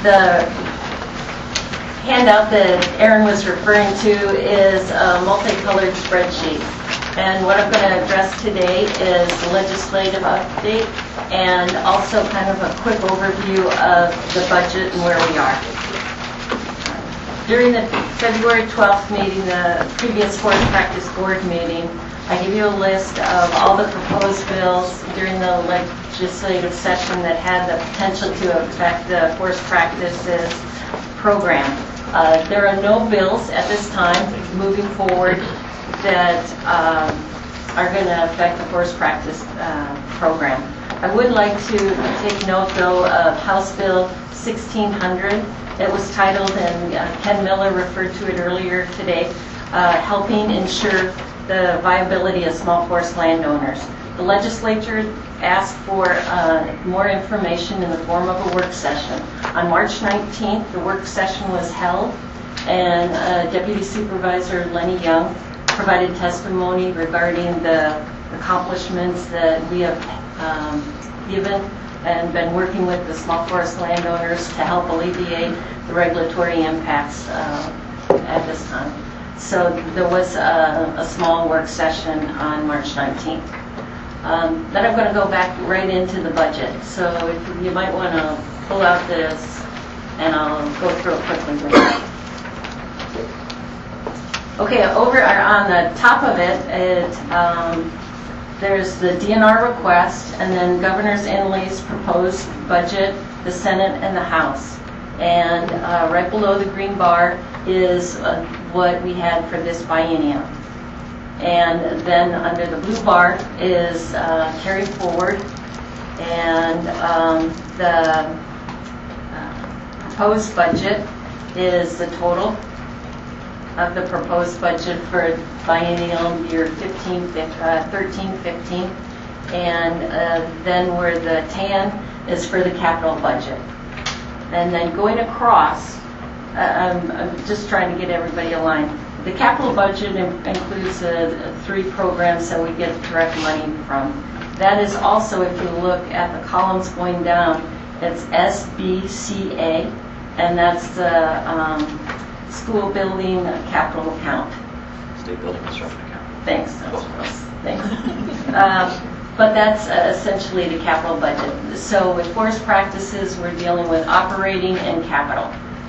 The handout that Aaron was referring to is a multicolored spreadsheet. And what I'm going to address today is the legislative update and also kind of a quick overview of the budget and where we are. During the February 12th meeting, the previous Forest Practice Board meeting, I give you a list of all the proposed bills during the legislative session that had the potential to affect the forest practices program. There are no bills at this time moving forward that are going to affect the forest practice program. I would like to take note, though, of House Bill 1600. It was titled, and Ken Miller referred to it earlier today, helping ensure the viability of small forest landowners. The legislature asked for more information in the form of a work session. On March 19th, the work session was held, and Deputy Supervisor Lenny Young provided testimony regarding the accomplishments that we have given and been working with the small forest landowners to help alleviate the regulatory impacts at this time. So there was a small work session on March 19th. Then I'm going to go back right into the budget. So if you might want to pull out this, and I'll go through it quickly with you. Okay, over on the top of it, there's the DNR request, and then Governor Inslee's proposed budget, the Senate and the House. And right below the green bar is what we had for this biennium. And then under the blue bar is carry forward, and the proposed budget is the total of the proposed budget for biennial year 13-15, and then where the tan is for the capital budget. And then going across, I'm just trying to get everybody aligned. The capital budget includes 3 programs that we get direct money from. That is also, if you look at the columns going down, it's SBCA, and that's the school building capital account. State building construction account. Thanks. Thanks. But that's essentially the capital budget. So with forest practices, we're dealing with operating and capital.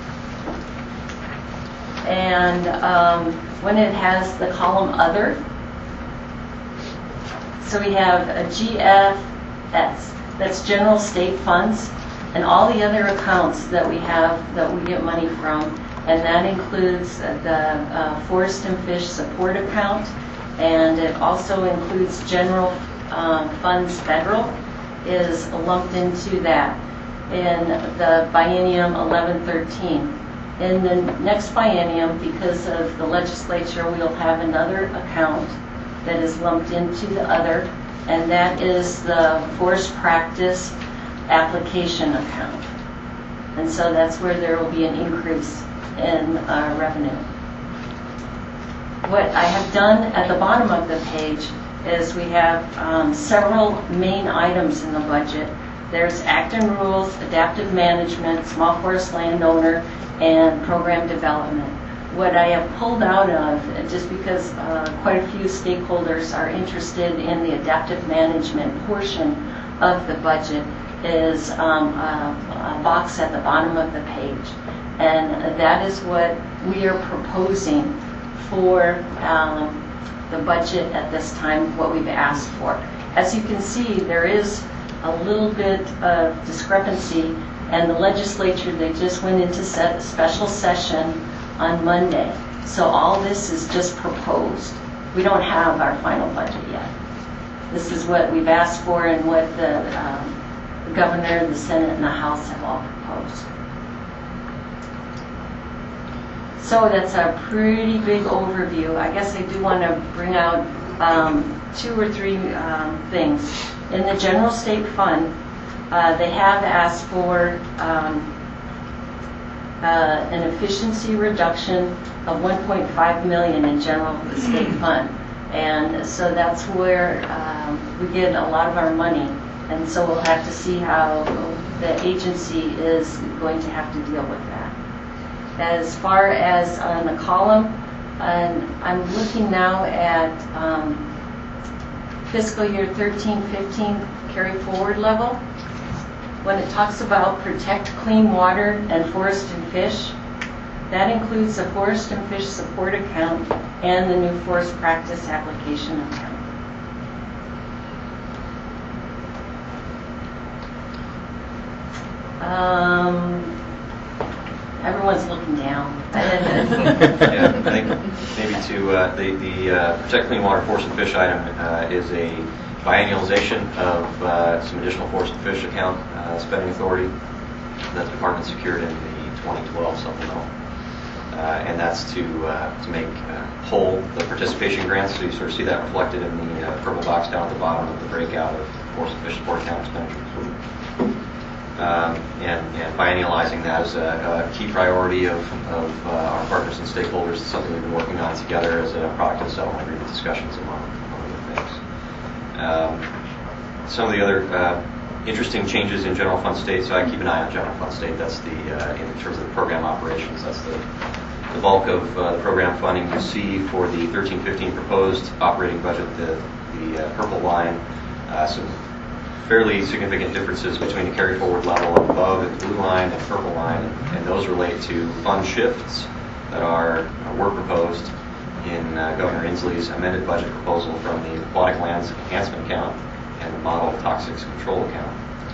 And when it has the column other, so we have a GFS, that's general state funds, and all the other accounts that we have that we get money from, and that includes the Forest and Fish Support Account, and it also includes general funds federal is lumped into that in the biennium 11-13. In the next biennium, because of the legislature, we'll have another account that is lumped into the other, and that is the Forest Practice Application Account. And so that's where there will be an increase in revenue. What I have done at the bottom of the page is we have several main items in the budget. There's Act and Rules, Adaptive Management, Small Forest Landowner, and Program Development. What I have pulled out of, just because quite a few stakeholders are interested in the adaptive management portion of the budget, is a box at the bottom of the page. And that is what we are proposing for the budget at this time, what we've asked for. As you can see, there is a little bit of discrepancy, and the legislature, they just went into special session on Monday. So all this is just proposed. We don't have our final budget yet. This is what we've asked for and what the governor, the Senate, and the House have all proposed. So that's a pretty big overview. I guess I do want to bring out 2 or 3 things. In the general state fund, they have asked for an efficiency reduction of $1.5 million in general state fund. And so that's where we get a lot of our money. And so we'll have to see how the agency is going to have to deal with that. As far as on the column, I'm looking now at fiscal year 13-15 carry forward level. When it talks about protect clean water and forest and fish, that includes the forest and fish support account and the new forest practice application account. Everyone's looking down. Yeah, I think maybe to the Protect Clean Water Forest and Fish item is a biannualization of some additional forest and fish account spending authority that the department secured in the 2012 supplemental, and that's to make whole the participation grants. So you sort of see that reflected in the purple box down at the bottom of the breakout of forest and fish support account expenditures. And biannualizing that is a key priority of our partners and stakeholders. It's something we've been working on together as a product of settlement agreement discussions, among other things. Some of the other interesting changes in general fund state. So I keep an eye on general fund state. That's the in terms of the program operations. That's the bulk of the program funding. You see for the 13-15 proposed operating budget, the purple line, some fairly significant differences between the carry forward level above and the blue line and purple line, and those relate to fund shifts that were proposed in Governor Inslee's amended budget proposal from the aquatic lands enhancement account and the model toxics control account.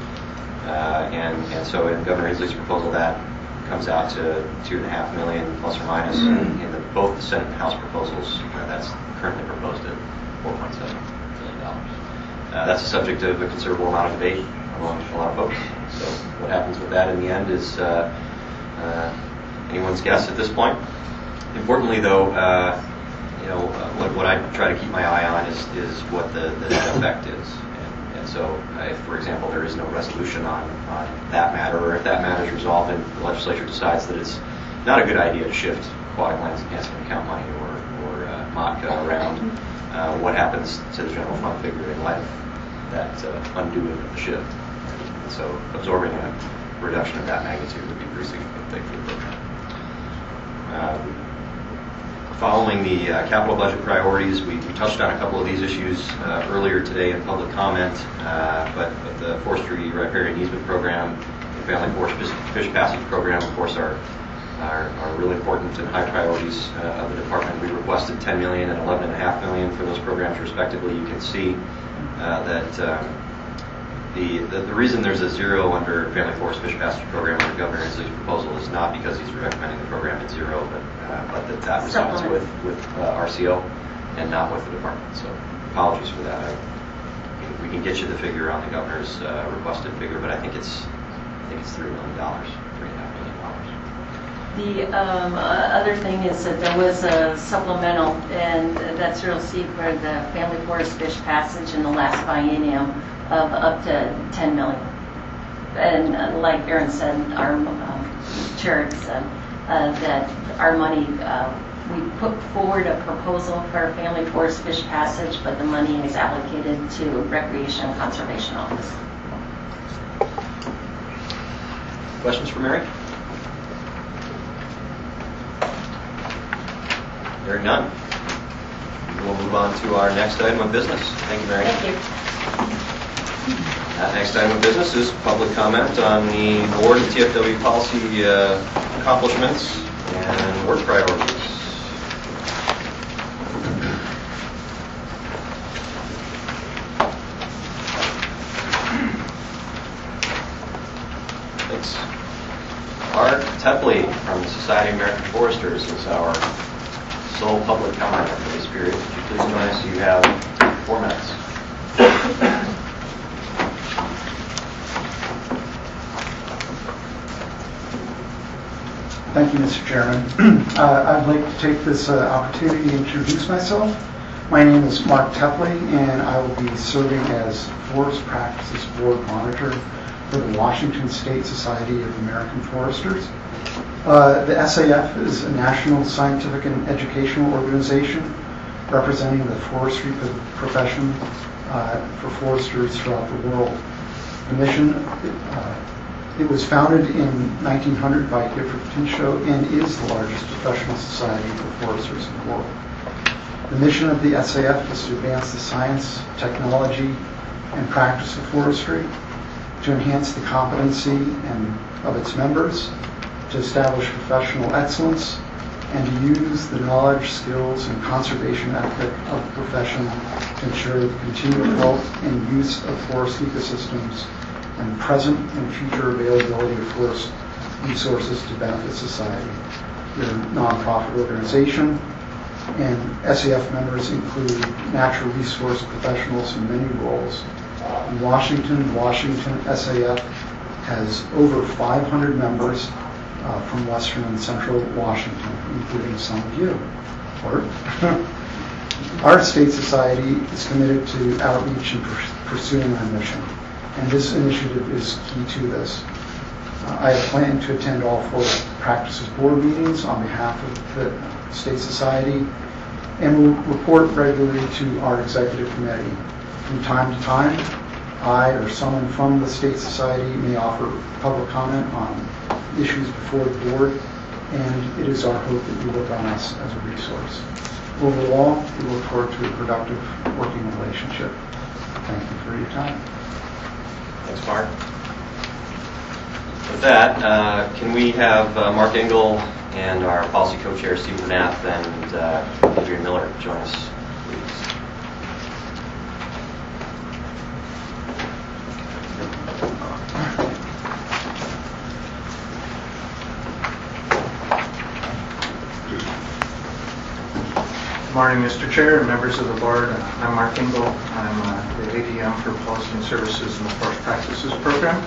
And so in Governor Inslee's proposal, that comes out to $2.5 million plus or minus. In both the Senate and House proposals, that's currently proposed at $4.7 million. That's a subject of a considerable amount of debate among a lot of folks. So what happens with that in the end is anyone's guess at this point. Importantly, though, what I try to keep my eye on is what the net effect is. And so, if, for example, there is no resolution on that matter, or if that matter is resolved and the legislature decides that it's not a good idea to shift aquatic lands enhancement account money or MOTCA around, what happens to the general fund figure in light of that undoing of the shift. And so absorbing a reduction of that magnitude would be pretty significant thing for the program. Following the capital budget priorities, we touched on a couple of these issues earlier today in public comment, but the forestry riparian easement program, the family forest fish passage program, of course, are really important and high priorities of the department. We requested $10 million and $11.5 million for those programs respectively. You can see that the reason there's a zero under family forest fish passage program under Governor Inslee's proposal is not because he's recommending the program at zero, but that resides with RCO and not with the department. So apologies for that. We can get you the figure on the governor's requested figure, but I think it's $3 million, $3.5 million. The other thing is that there was a supplemental, and that's real steep for the family forest fish passage in the last biennium of up to $10 million. And like Aaron said, our chair said, that our money, we put forward a proposal for family forest fish passage, but the money is allocated to Recreation and Conservation Office. Questions for Mary? Hearing none, we'll move on to our next item of business. Thank you, Mary. Thank you. Next item of business is public comment on the board and TFW policy accomplishments and work priorities. Thanks. Art Tepley from the Society of American Foresters is our sole public comment for this period. Would you please join us? You have 4 minutes. Thank you, Mr. Chairman. I'd like to take this opportunity to introduce myself. My name is Mark Tepley, and I will be serving as Forest Practices Board Monitor for the Washington State Society of American Foresters. The SAF is a national scientific and educational organization representing the forestry profession for foresters throughout the world. The mission It was founded in 1900 by Gifford Pinchot and is the largest professional society for foresters in the world. The mission of the SAF is to advance the science, technology, and practice of forestry, to enhance the competency of its members, to establish professional excellence, and to use the knowledge, skills, and conservation ethic of the profession to ensure the continued growth and use of forest ecosystems and present and future availability of forest resources to benefit society. We're a nonprofit organization, and SAF members include natural resource professionals in many roles. In Washington SAF has over 500 members from western and central Washington, including some of you. Our state society is committed to outreach and pursuing our mission, and this initiative is key to this. I have planned to attend all Forest Practices Board meetings on behalf of the State Society and will report regularly to our executive committee. From time to time, I or someone from the State Society may offer public comment on issues before the board, and it is our hope that you look on us as a resource. Overall, we look forward to a productive working relationship. Thank you for your time. Thanks, Mark. With that, can we have Mark Engel and our policy co-chair, Steve Bernath, and Adrian Miller join us, please? Good morning, Mr. Chair and members of the board. I'm Mark Engel. I'm the ADM for Policy and Services in the Forest Practices Program.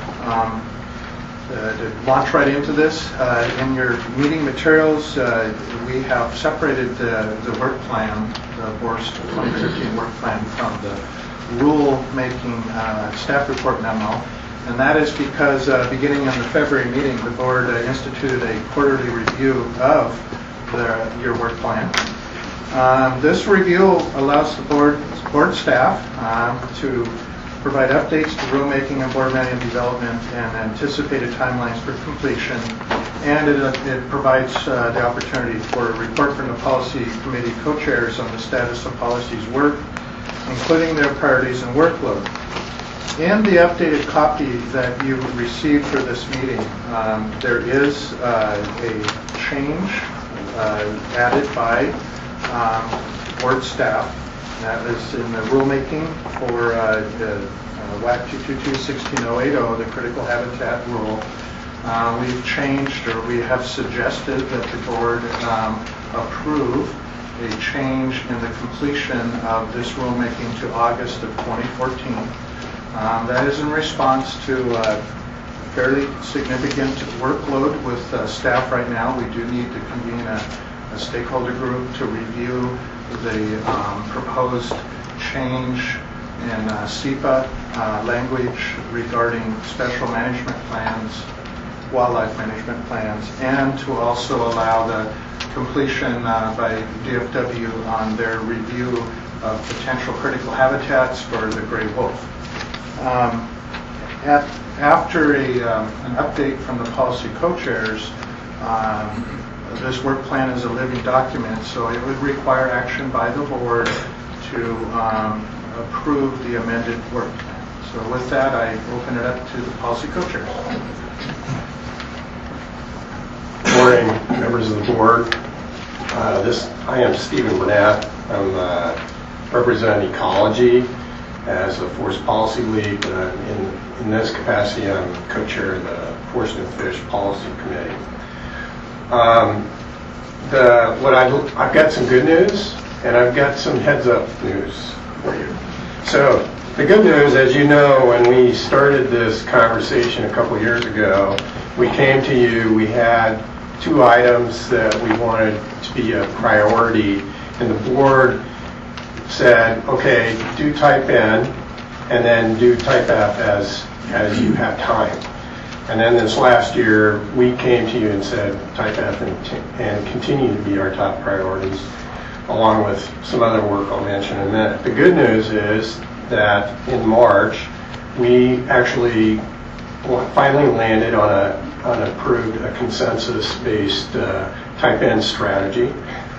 To launch right into this, in your meeting materials, we have separated the work plan, the board's 2015 work plan, from the rule-making staff report memo. And that is because beginning in the February meeting, the board instituted a quarterly review of your work plan. This review allows the board staff to provide updates to rulemaking and board manual development and anticipated timelines for completion, and it provides the opportunity for a report from the policy committee co-chairs on the status of policy's work, including their priorities and workload. In the updated copy that you received for this meeting, there is a change added by board staff. That is in the rulemaking for the WAC 222-16080, the critical habitat rule. We've changed, or we have suggested that the board approve a change in the completion of this rulemaking to August of 2014. That is in response to fairly significant workload with staff right now. We do need to convene a stakeholder group to review the proposed change in SEPA language regarding special management plans, wildlife management plans, and to also allow the completion by DFW on their review of potential critical habitats for the gray wolf. After an update from the policy co-chairs, this work plan is a living document, so it would require action by the board to approve the amended work plan. So with that, I open it up to the policy co-chairs. Good morning, members of the board. I am Stephen Bernath. I'm representing ecology as a forest policy lead. In this capacity, I'm co-chair of the Forest and Fish Policy Committee. I've got some good news, and I've got some heads-up news for you. So the good news, as you know, when we started this conversation a couple years ago, we came to you, we had 2 items that we wanted to be a priority, and the board said, okay, do type N, and then do type F as you have time. And then this last year, we came to you and said type F and continue to be our top priorities, along with some other work I'll mention in a minute. The good news is that in March, we actually finally landed on an approved consensus-based type N strategy.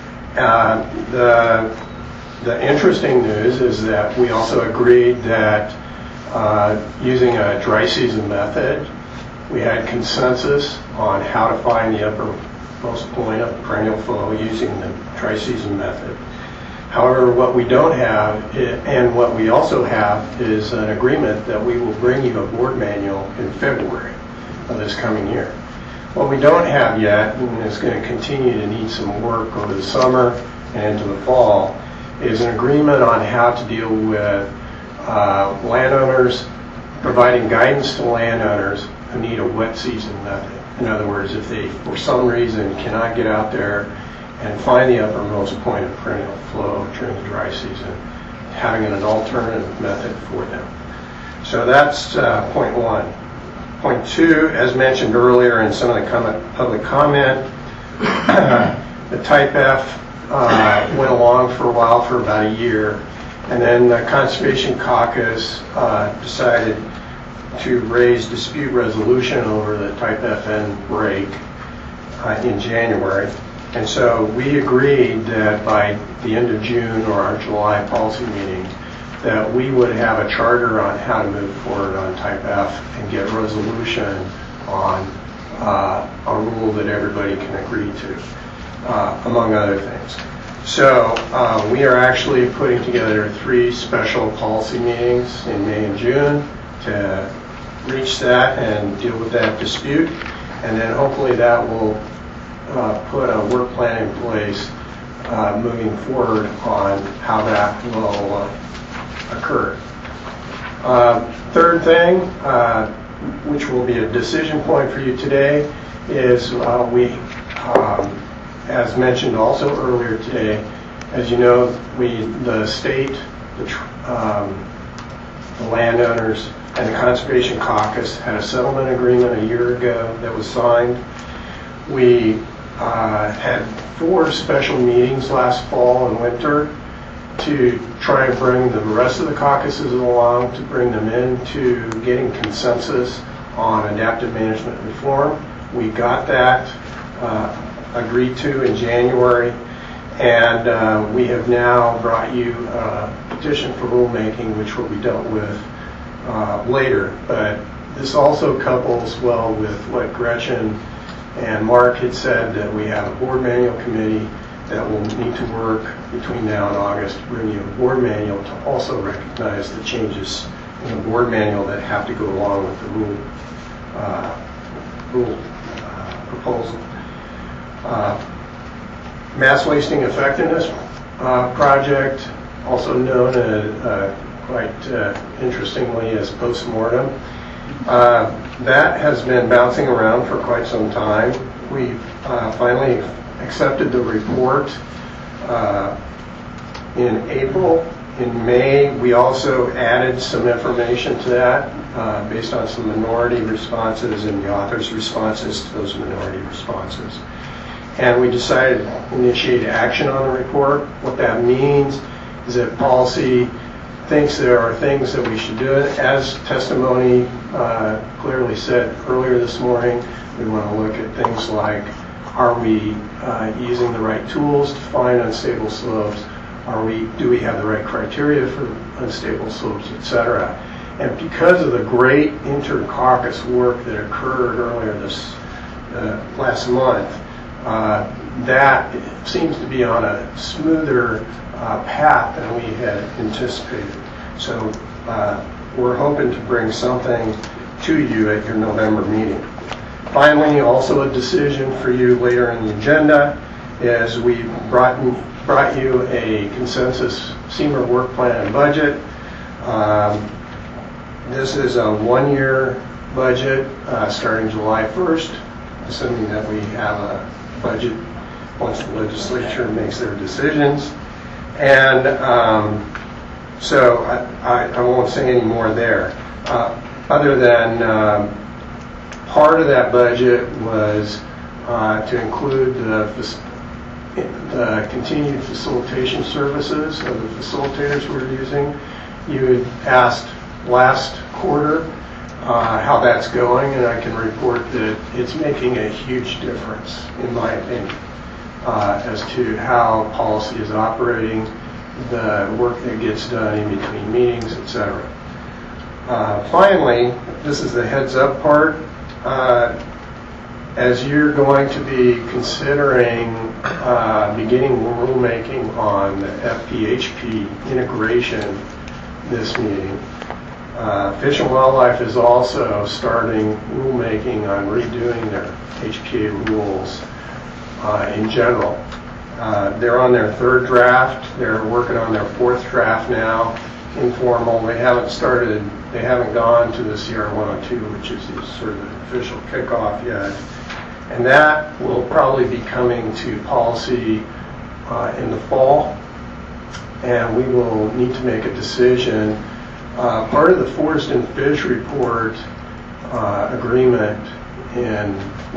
The interesting news is that we also agreed that using a dry season method, we had consensus on how to find the uppermost point of perennial flow using the dry season method. However, what we don't have, and what we also have, is an agreement that we will bring you a board manual in February of this coming year. What we don't have yet, and is going to continue to need some work over the summer and into the fall, is an agreement on how to deal with landowners, providing guidance to landowners who need a wet season method. In other words, if they, for some reason, cannot get out there and find the uppermost point of perennial flow during the dry season, having an alternative method for them. So that's point one. Point two, as mentioned earlier in some of the public comment, the Type F went along for a while, for about a year, and then the Conservation Caucus decided to raise dispute resolution over the Type FN break in January. And so we agreed that by the end of June or our July policy meeting, that we would have a charter on how to move forward on Type F and get resolution on a rule that everybody can agree to, among other things. So we are actually putting together 3 special policy meetings in May and June to reach that and deal with that dispute, and then hopefully that will put a work plan in place moving forward on how that will occur. Third thing, which will be a decision point for you today, is as mentioned also earlier today, as you know, the state, the landowners, and the Conservation Caucus had a settlement agreement a year ago that was signed. We had 4 special meetings last fall and winter to try and bring the rest of the caucuses along, to bring them into getting consensus on adaptive management reform. We got that agreed to in January, and we have now brought you a petition for rulemaking, which will be dealt with later. But this also couples well with what Gretchen and Mark had said, that we have a board manual committee that will need to work between now and August to bring you a board manual to also recognize the changes in the board manual that have to go along with the rule proposal. Mass Wasting Effectiveness Project, also known quite interestingly as postmortem. That has been bouncing around for quite some time. We finally accepted the report in April. In May, we also added some information to that based on some minority responses and the author's responses to those minority responses. And we decided to initiate action on the report. What that means is that policy thinks there are things that we should do. As testimony clearly said earlier this morning, we want to look at things like, are we using the right tools to find unstable slopes? Do we have the right criteria for unstable slopes, etc.? And because of the great inter-caucus work that occurred earlier this last month, that seems to be on a smoother path than we had anticipated. So we're hoping to bring something to you at your November meeting. Finally, also a decision for you later in the agenda is we brought you a consensus SEMR work plan and budget. This is a 1-year budget starting July 1st, assuming that we have a budget once the legislature makes their decisions. And so I won't say any more there, other than part of that budget was to include the continued facilitation services of the facilitators we're using. You had asked last quarter how that's going, and I can report that it's making a huge difference, in my opinion, as to how policy is operating, the work that gets done in between meetings, etc. Finally, this is the heads up part. As you're going to be considering beginning rulemaking on the FPHP integration this meeting, Fish and Wildlife is also starting rulemaking on redoing their HPA rules in general. They're on their third draft. They're working on their fourth draft now, informal. They haven't gone to the CR 102, which is the sort of the official kickoff yet. And that will probably be coming to policy in the fall. And we will need to make a decision. Part of the Forest and Fish Report agreement in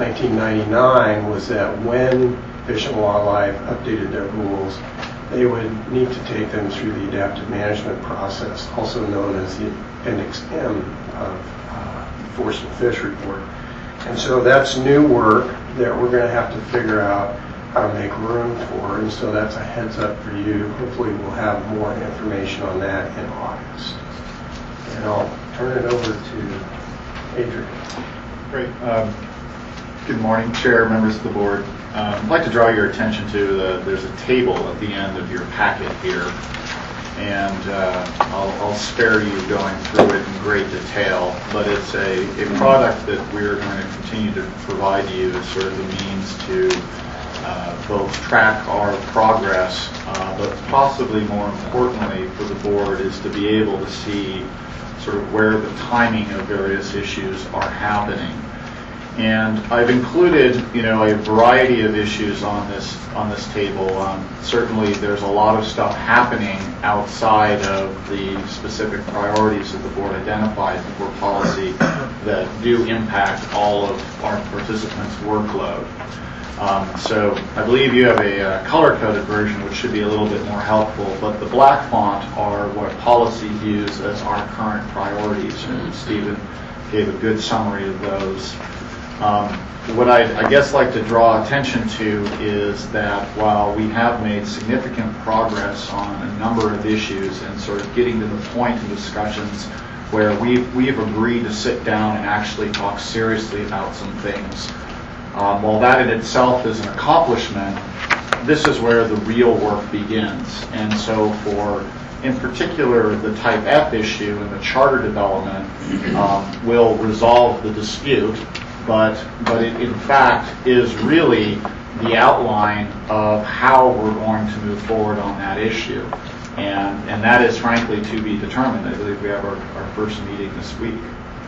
1999 was that when Fish and Wildlife updated their rules, they would need to take them through the adaptive management process, also known as the Appendix M of the Forest and Fish Report. And so that's new work that we're going to have to figure out how to make room for, and so that's a heads up for you. Hopefully we'll have more information on that in August. And I'll turn it over to Adrian. Great. Good morning, Chair, members of the board. I'd like to draw your attention to there's a table at the end of your packet here, and I'll spare you going through it in great detail, but it's a product that we're going to continue to provide you as sort of the means to both track our progress, but possibly more importantly for the board is to be able to see sort of where the timing of various issues are happening. And I've included, a variety of issues on this table. Certainly, there's a lot of stuff happening outside of the specific priorities that the board identified for policy that do impact all of our participants' workload. So I believe you have a color-coded version, which should be a little bit more helpful. But the black font are what policy views as our current priorities, and Stephen gave a good summary of those. What I guess like to draw attention to is that while we have made significant progress on a number of issues and sort of getting to the point in discussions where we've agreed to sit down and actually talk seriously about some things, while that in itself is an accomplishment, this is where the real work begins. And so in particular, the Type F issue and the charter development will resolve the dispute. But it in fact is really the outline of how we're going to move forward on that issue. And that is frankly to be determined. I believe we have our first meeting this week.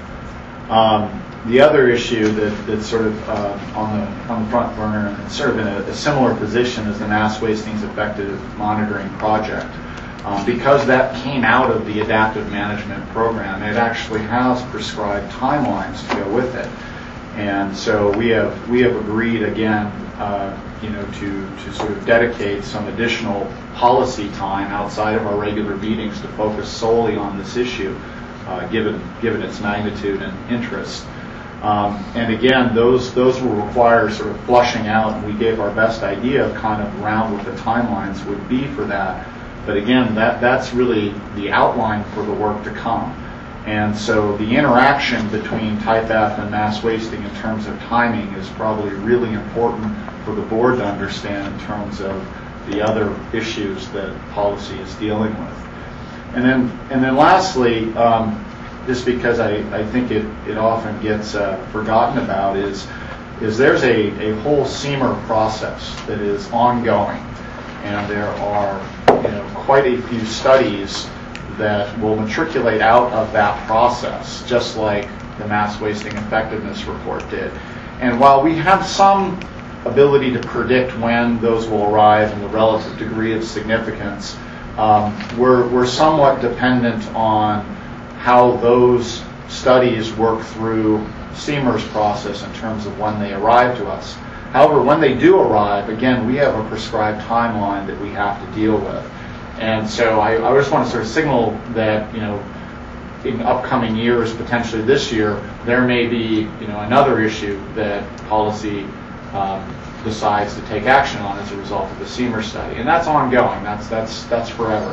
The other issue that's sort of on the front burner and sort of in a similar position is the Mass Wastings Effective Monitoring Project. Because that came out of the Adaptive Management Program, it actually has prescribed timelines to go with it. And so we have agreed again, to sort of dedicate some additional policy time outside of our regular meetings to focus solely on this issue, given its magnitude and interest. And again, those will require sort of flushing out, and we gave our best idea of kind of around what the timelines would be for that. But again, that's really the outline for the work to come. And so the interaction between Type F and mass wasting in terms of timing is probably really important for the board to understand in terms of the other issues that policy is dealing with. And then lastly, just because I think it often gets forgotten about is there's a whole CEMR process that is ongoing, and there are quite a few studies that will matriculate out of that process, just like the Mass Wasting Effectiveness Report did. And while we have some ability to predict when those will arrive and the relative degree of significance, we're somewhat dependent on how those studies work through CEMR's process in terms of when they arrive to us. However, when they do arrive, again, we have a prescribed timeline that we have to deal with. And so I just want to sort of signal that, in upcoming years, potentially this year, there may be, another issue that policy decides to take action on as a result of the SEMER study, and that's ongoing. That's forever.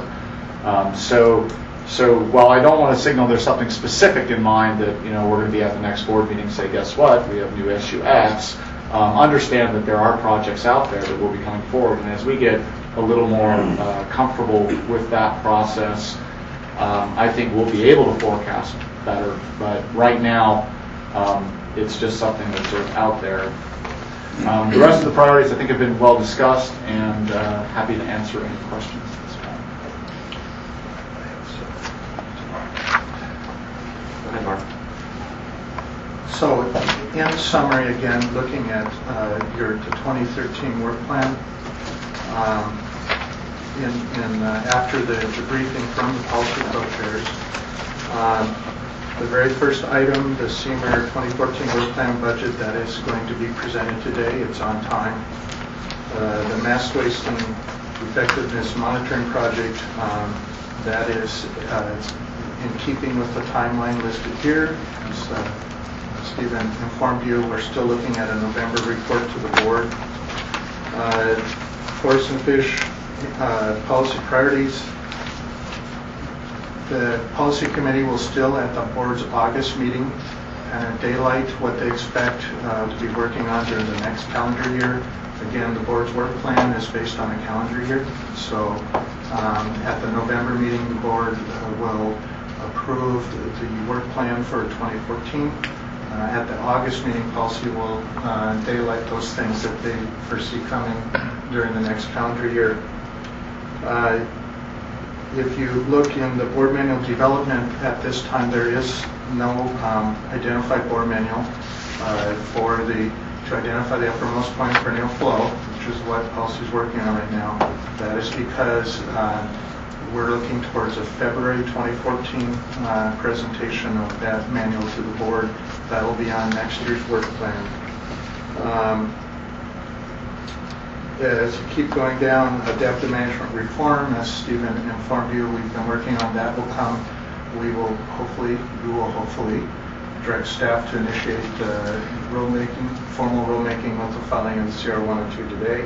So while I don't want to signal there's something specific in mind that we're going to be at the next board meeting and say, guess what, we have new issue X. Understand that there are projects out there that will be coming forward, and as we get a little more comfortable with that process, I think we'll be able to forecast better. But right now, it's just something that's sort of out there. The rest of the priorities, I think, have been well discussed, and happy to answer any questions at this point. Go ahead, Mark. So, in summary, again, looking at the 2013 work plan, after the briefing from the policy co-chairs, the very first item, the SEMER 2014 work plan budget, that is going to be presented today. It's on time. The mass waste and effectiveness monitoring project, that is in keeping with the timeline listed here. As Stephen informed you, we're still looking at a November report to the board. Forest and fish policy priorities. The policy committee will still, at the board's August meeting, daylight what they expect to be working on during the next calendar year. Again, the board's work plan is based on a calendar year. So at the November meeting, the board will approve the work plan for 2014. At the August meeting, policy will daylight those things that they foresee coming during the next calendar year. If you look in the board manual development at this time, there is no identified board manual to identify the uppermost point of perennial flow, which is what policy is working on right now. That is because we're looking towards a February 2014 presentation of that manual to the board. That will be on next year's work plan. As you keep going down, adaptive management reform, as Stephen informed you, we've been working on that. Will come. We will hopefully direct staff to initiate formal rulemaking with the filing of the CR 102 today.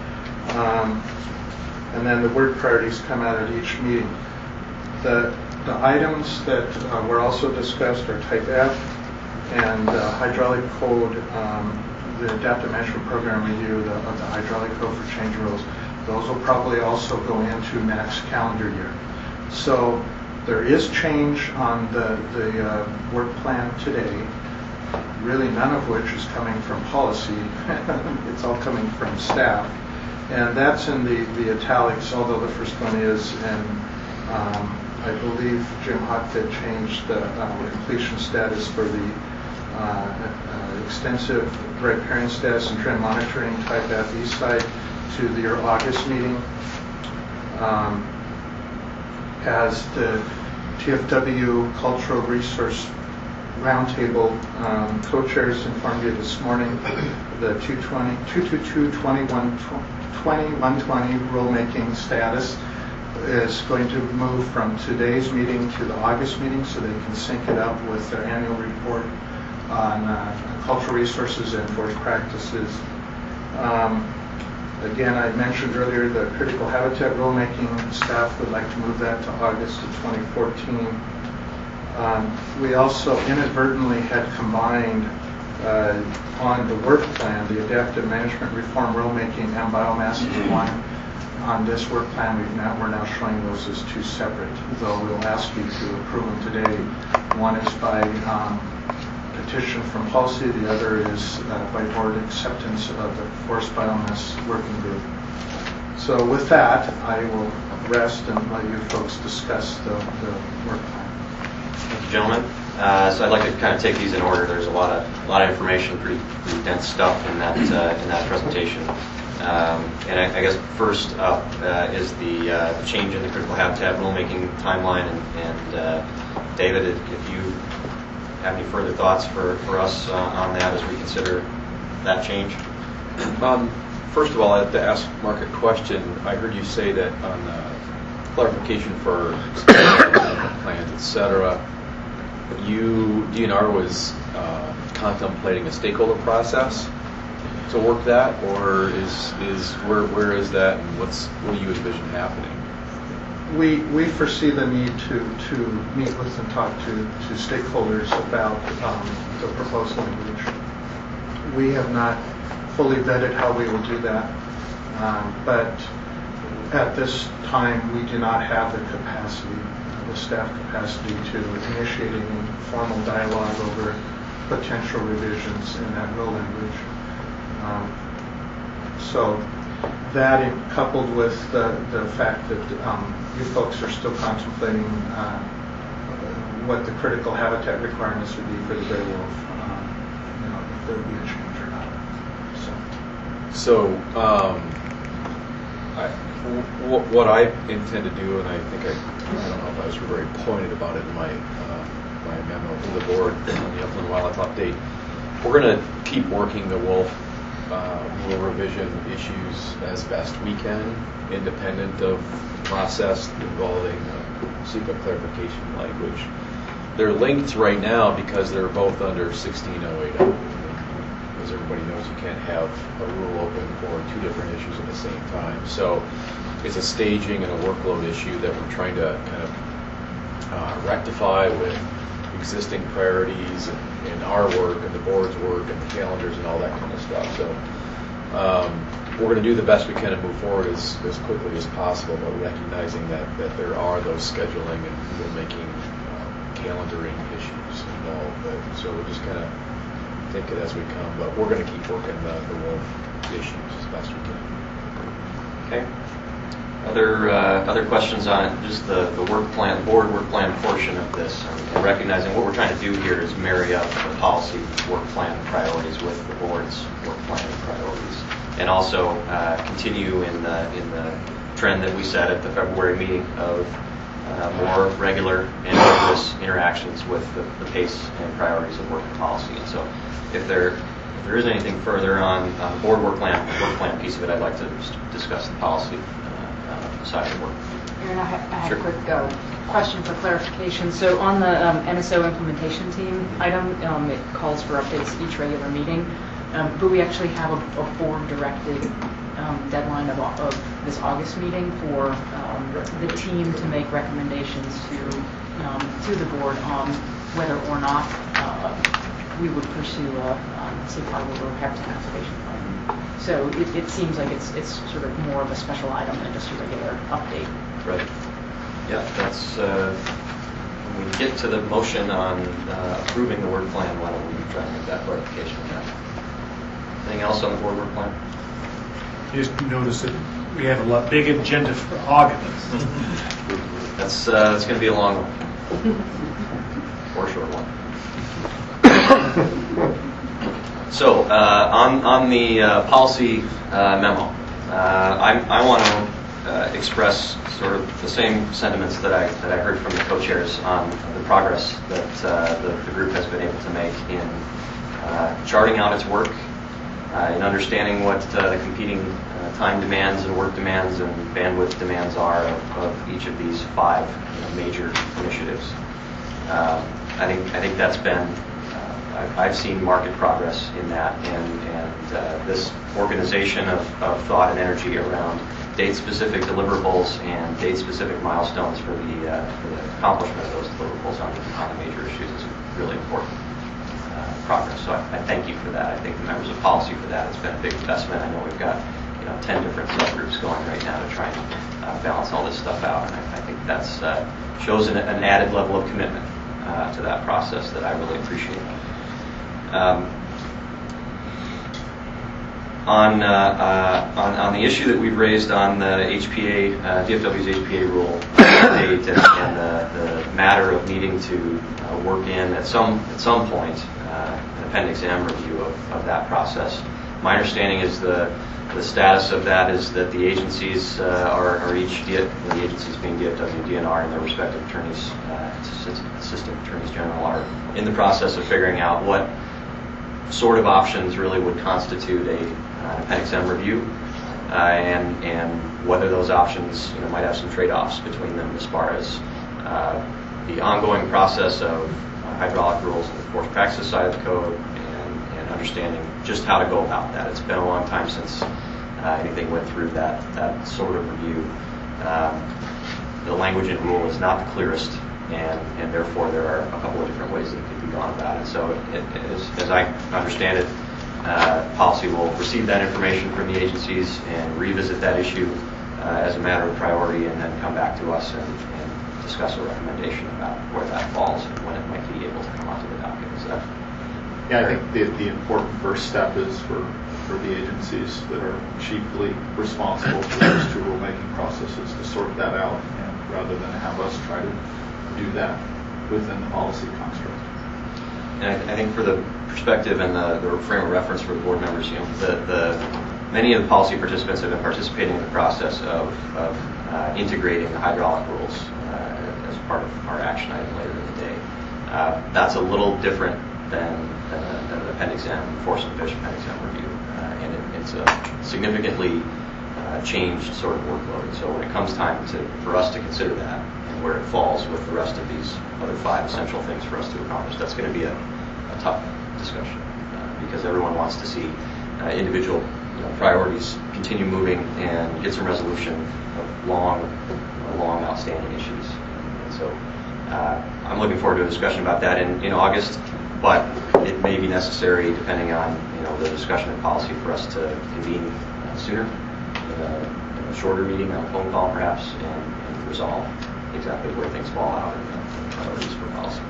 And then the work priorities come out at each meeting. The items that were also discussed are Type F and hydraulic code. The adaptive management program review of the hydraulic code for change rules. Those will probably also go into next calendar year. So there is change on the work plan today, really none of which is coming from policy. It's all coming from staff. And that's in the italics, although the first one is, and I believe Jim Hockfit changed the completion status for the extensive riparian status and trend monitoring Type F east side to your August meeting. As the TFW Cultural Resource Roundtable co-chairs informed you this morning, the 222-2120 rulemaking status is going to move from today's meeting to the August meeting so they can sync it up with their annual report on cultural resources and forest practices. Again, I mentioned earlier the critical habitat rulemaking. Staff would like to move that to August of 2014. We also inadvertently had combined on the work plan the adaptive management reform rulemaking and biomass into one. On this work plan, we're now showing those as two separate, though we'll ask you to approve them today. One is by petition from policy, the other is by board acceptance of the forest biomass working group. So with that, I will rest and let you folks discuss the work plan. Thank you, gentlemen. So I'd like to kind of take these in order. There's a lot of information, pretty dense stuff in that presentation. And I guess first up is the change in the critical habitat rulemaking timeline. And David, if you have any further thoughts for us on that as we consider that change? First of all, I have to ask Mark a question. I heard you say that on clarification for plans, etc., DNR was contemplating a stakeholder process to work that, or where is that, and what do you envision happening? We foresee the need to meet with and talk to stakeholders about the proposed language. We have not fully vetted how we will do that, but at this time we do not have the capacity, the staff capacity, to initiate any formal dialogue over potential revisions in that rule language. So that, coupled with the fact that you folks are still contemplating what the critical habitat requirements would be for the gray wolf, if there would be a change or not. What I intend to do, and I think I don't know if I was very pointed about it in my memo to the board on the Upland Wildlife Update, we're going to keep working the wolf rule revision issues as best we can, independent of the process involving SEPA clarification language. They're linked right now because they're both under 16080. As everybody knows, you can't have a rule open for two different issues at the same time. So it's a staging and a workload issue that we're trying to kind of rectify with existing priorities and our work and the board's work and the calendars and all that kind of stuff. So we're going to do the best we can to move forward as quickly as possible, but recognizing that there are those scheduling and rulemaking calendaring issues involved. So we'll just kind of take it as we come, but we're going to keep working the wolf issues as best we can. Okay. Other questions on just the work plan, board work plan portion of this, and recognizing what we're trying to do here is marry up the policy work plan priorities with the board's work plan priorities, and also continue in the trend that we set at the February meeting of more regular and rigorous interactions with the pace and priorities of work and policy. And so, if there is anything further on the board work plan piece of it, I'd like to discuss the policy side of the work. Aaron, I had Sure. a quick question for clarification. So on the NSO implementation team item, it calls for updates each regular meeting, but we actually have a board-directed deadline of this August meeting for the team to make recommendations to the board on whether or not we would pursue a safe harbor or habitat conservation plan. So it seems like it's sort of more of a special item than just a regular update. Right. Yeah, that's when we get to the motion on approving the work plan, why don't we try to make that clarification on that? Anything else on the board work plan? Just notice that we have a big agenda for August. That's going to be a long one. Or a short one. So, on the policy memo, I want to express sort of the same sentiments that I heard from the co-chairs on the progress that the group has been able to make in charting out its work, in understanding what the competing time demands and work demands and bandwidth demands are of each of these 5 major initiatives. I think that's been. I've seen market progress in that, and this organization of thought and energy around date-specific deliverables and date-specific milestones for the accomplishment of those deliverables on the major issues is really important progress. So I thank you for that. I thank the members of policy for that. It's been a big investment. I know we've got 10 different subgroups going right now to try and balance all this stuff out, and I think that's shows an added level of commitment to that process that I really appreciate. On the issue that we've raised on the HPA, DFW's HPA rule update and the matter of needing to work in at some point an Appendix M review of that process. My understanding is the status of that is that the agencies are each, the agencies being DFW and DNR and their respective attorneys, assistant attorneys general, are in the process of figuring out what sort of options really would constitute an Appendix M review, and whether those options might have some trade-offs between them as far as the ongoing process of hydraulic rules and the force practices side of the code, and understanding just how to go about that. It's been a long time since anything went through that sort of review. The language in rule is not the clearest, and therefore there are a couple of different ways that could be gone about it. So as I understand it, policy will receive that information from the agencies and revisit that issue as a matter of priority, and then come back to us and discuss a recommendation about where that falls and when it might be able to come onto the docket. Is that? Yeah, I think the important first step is for the agencies that are chiefly responsible for those two rulemaking processes to sort that out, and rather than have us try to do that within the policy construct. And I think for the perspective and the frame of reference for the board members, many of the policy participants have been participating in the process of integrating the hydraulic rules as part of our action item later in the day. That's a little different than the Appendix M, Force and Fish Appendix M review, and it's a significantly changed sort of workload. And so when it comes time for us to consider that and where it falls with the rest of these other 5 essential things for us to accomplish, that's going to be a tough discussion because everyone wants to see individual priorities continue moving and get some resolution of long outstanding issues. And so I'm looking forward to a discussion about that in August, but it may be necessary, depending on the discussion and policy, for us to convene sooner, in a shorter meeting, on a phone call perhaps, and resolve exactly where things fall out in the priorities for policy.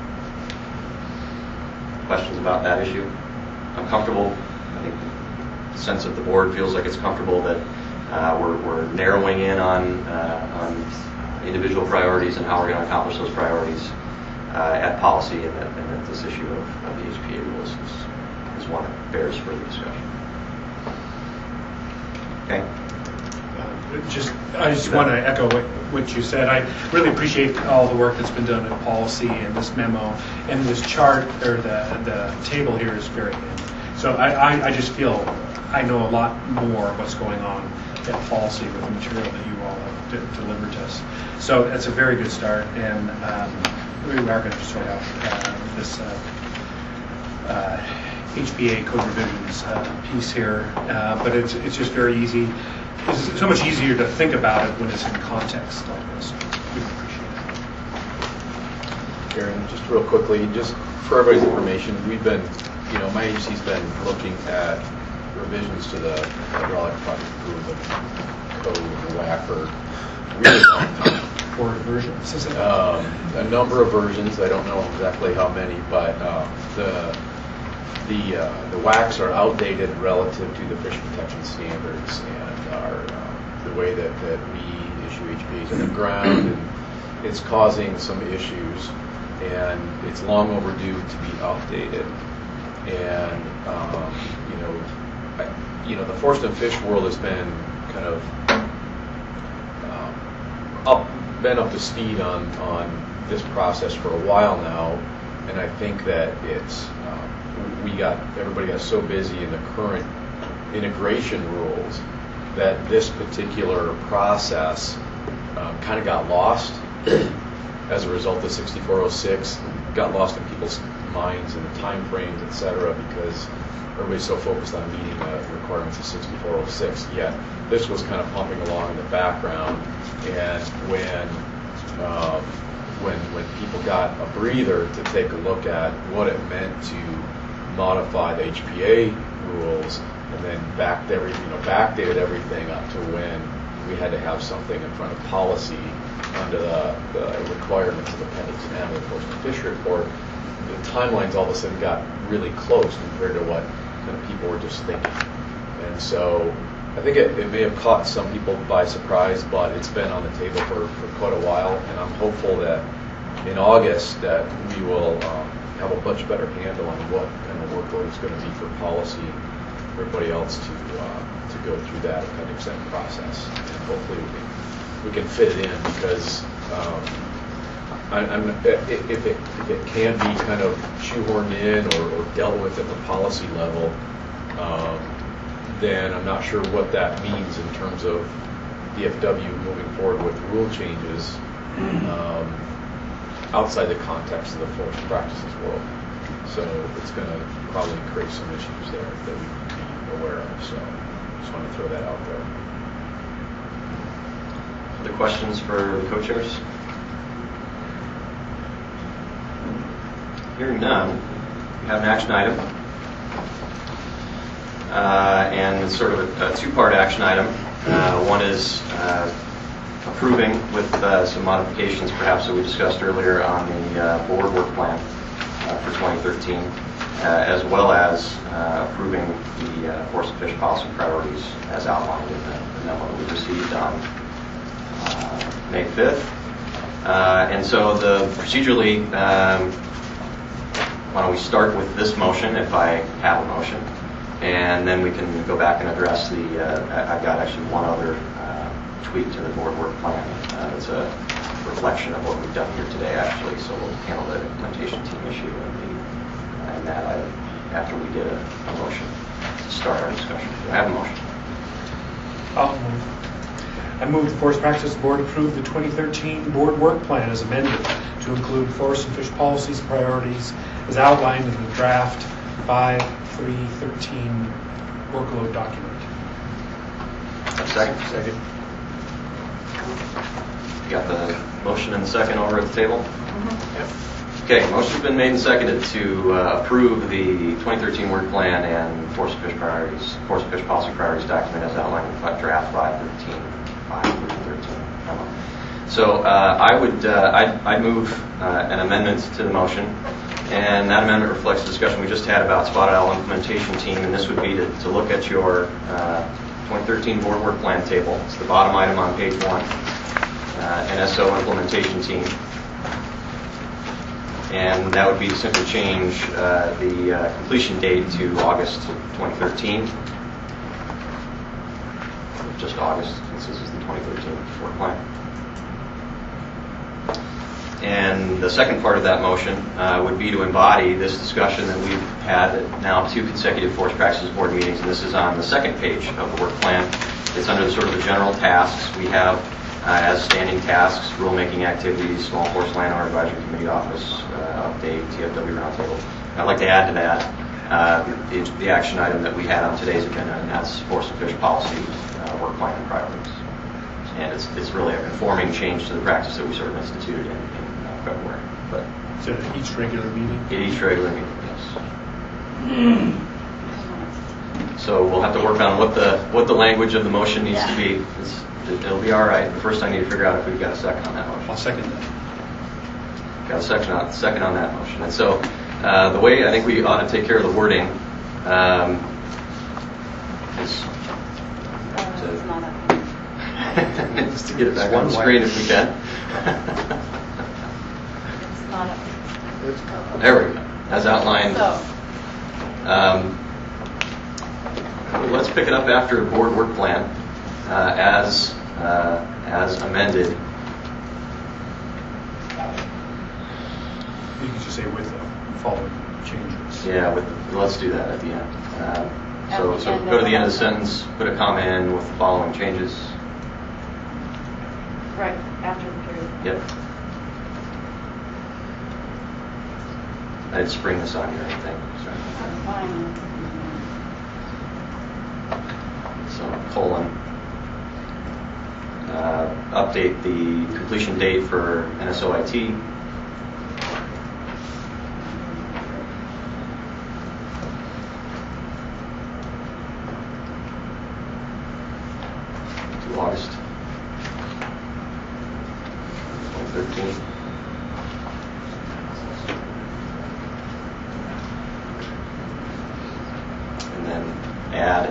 Questions about that issue? I'm comfortable. I think the sense of the board feels like it's comfortable that we're narrowing in on individual priorities and how we're going to accomplish those priorities at policy, and that this issue of the HPA rules is one that bears further discussion. Okay. I just want to echo what you said. I really appreciate all the work that's been done in policy and this memo, and this chart or the table here is very good. So I just feel I know a lot more of what's going on at policy with the material that you all have delivered to us. So that's a very good start, and we are going to sort out this HPA code revisions piece here, but it's just very easy. It's so much easier to think about it when it's in context like this. We appreciate it. Aaron, just real quickly, just for everybody's information, we've been, my agency's been looking at revisions to the hydraulic project improvement code, the WAC, for a really long time. For versions, is it? A number of versions. I don't know exactly how many, but the WACs are outdated relative to the fish protection standards and the way that we issue HPAs in the ground, and it's causing some issues, and it's long overdue to be updated. And the forest and fish world has been kind of up to speed on this process for a while now, and I think that it's everybody got so busy in the current integration rules that this particular process kind of got lost as a result of 6406, got lost in people's minds and the time frames, et cetera, because everybody's so focused on meeting the requirements of 6406. Yet this was kind of pumping along in the background, and when people got a breather to take a look at what it meant to modify the HPA rules, and then backdated everything up to when we had to have something in front of policy under the requirements of Appendix M of the Forest and Fish Report, the timelines all of a sudden got really close compared to what kind of people were just thinking. And so I think it may have caught some people by surprise, but it's been on the table for quite a while, and I'm hopeful that in August that we will have a much better handle on what kind of workload it's going to be for policy, for everybody else to go through that Appendix M process, and hopefully we can fit it in, because if it can be kind of shoehorned in or dealt with at the policy level, then I'm not sure what that means in terms of DFW moving forward with rule changes. outside the context of the forest practices world. So it's going to probably create some issues there that we need to be aware of. So just want to throw that out there. Other questions for the co-chairs? Hearing none, we have an action item. And it's sort of a two-part action item. One is approving with some modifications perhaps that we discussed earlier on the board work plan for 2013, as well as approving the forest and fish policy priorities as outlined in the memo that we received on May 5th. And so procedurally, why don't we start with this motion, if I have a motion, and then we can go back and address I've got actually one other tweak to the board work plan. It's a reflection of what we've done here today, actually, so we'll handle the implementation team issue and that item after we get a motion to start our discussion. Do I have a motion? I'll move. I move the Forest Practices Board approve the 2013 board work plan as amended to include forest and fish policies priorities as outlined in the draft 5/3/13 workload document. Second? Second. You got the motion and the second over at the table? Mm-hmm. Yep. Okay, motion's been made and seconded to approve the 2013 work plan and forest and fish policy priorities document as outlined in draft 5/13 memo. So I'd move an amendment to the motion, and that amendment reflects the discussion we just had about Spotted Owl implementation team, and this would be to look at your 2013 board work plan table. It's the bottom item on page 1, NSO implementation team. And that would be to simply change the completion date to August 2013. Just August, since this is the 2013 work plan. And the second part of that motion would be to embody this discussion that we've had at now 2 consecutive Forest Practices Board meetings, and this is on the second page of the work plan. It's under the sort of the general tasks we have as standing tasks, rulemaking activities, Small Forest Landowner Advisory Committee Office, update, TFW roundtable. I'd like to add to that the action item that we had on today's agenda, and that's forest and fish policy work plan and priorities. And it's really a conforming change to the practice that we sort of instituted in February. But So at each regular meeting? at each regular meeting, yes. So we'll have to work on what the language of the motion needs to be. It'll be all right. First, I need to figure out if we've got a second on that motion. I'll second that. Got a second on that motion. And so the way I think we ought to take care of the wording is It's not up. just to get it back on the screen if we can. It's not up. There we go. As outlined. So, Let's pick it up after board work plan as amended. You can just say with the following changes. Yeah, let's do that at the end. So At the end go to of the end of the the sentence, put a comma in with the following changes. right after the period. Yep. I didn't spring this on you or anything. Sorry. Fine. So colon. Update the completion date for NSOIT. To August 2013. And then add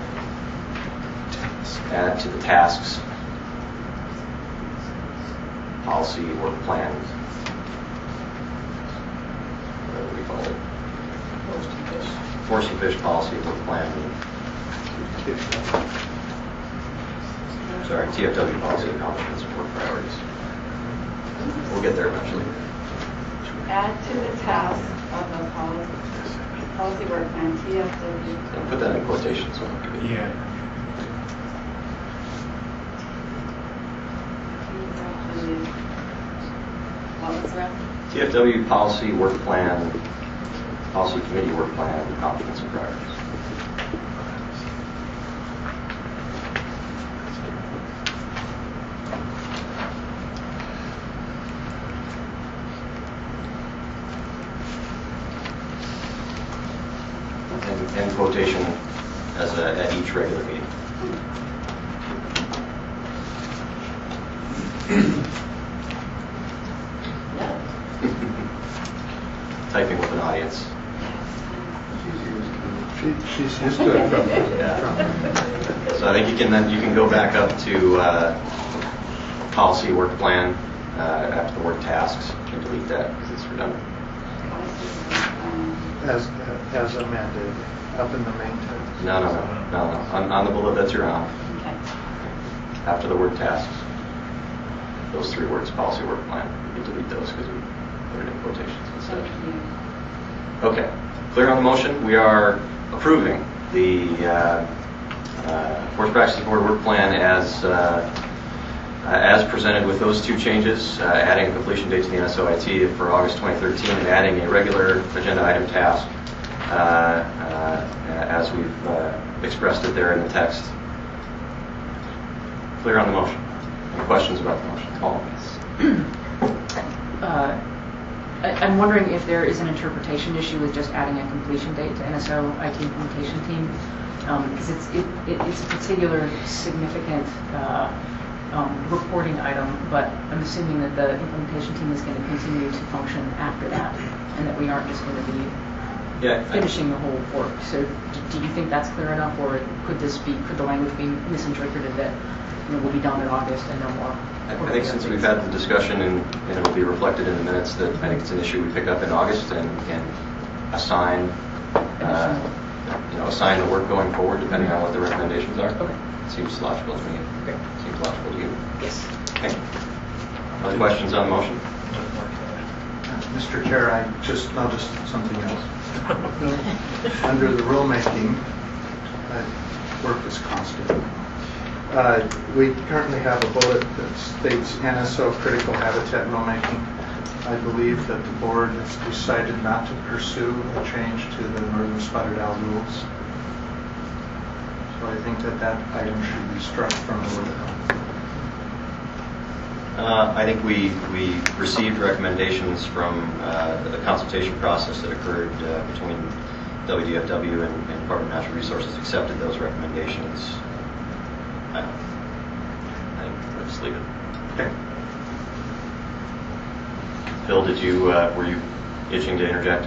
to the tasks policy work plan, whatever we call it, forest and fish policy work plan. Sorry, TFW policy accomplishments and work priorities. We'll get there eventually. Add to the task of the policy work plan, TFW. And put that in quotations. So Yeah. What was the rest? TFW policy work plan, policy committee work plan, accomplishments and priorities. And quotation at each regular meeting. Typing with an audience. She's used to it. Yeah. So I think you can go back up to policy work plan after the word tasks and delete that because it's redundant. As amended, up in the main text. No. On the bullet that you're on, Okay. after the word tasks, those 3 words, policy work plan, you can delete those because we put it in quotations instead. Okay, clear on the motion? We are approving the Forest Practices Board work plan as presented with those 2 changes, adding a completion date to the NSOIT for August 2013 and adding a regular agenda item task as we've expressed it there in the text. Clear on the motion? Any questions about the motion? Call, please. I'm wondering if there is an interpretation issue with just adding a completion date to NSO IT implementation team, because it's a particular significant reporting item, but I'm assuming that the implementation team is going to continue to function after that, and that we aren't just going to be finishing the whole work. So do you think that's clear enough, or could the language be misinterpreted that will be done in August and no more? I think since we've had the discussion and it will be reflected in the minutes that I think it's an issue we pick up in August and assign the work going forward depending on what the recommendations are. Okay. Seems logical to me. Okay. Seems logical to you. Yes. Okay. Other questions on the motion? Mr. Chair, I'll just something else. Under the rulemaking, work is constant. We currently have a bullet that states NSO critical habitat rulemaking. I believe that the board has decided not to pursue a change to the northern spotted owl rules. So I think that item should be struck from the order. I think we received recommendations from the consultation process that occurred between WDFW and Department of Natural Resources, accepted those recommendations. I think we'll just leave it. Okay. Phil, were you itching to interject?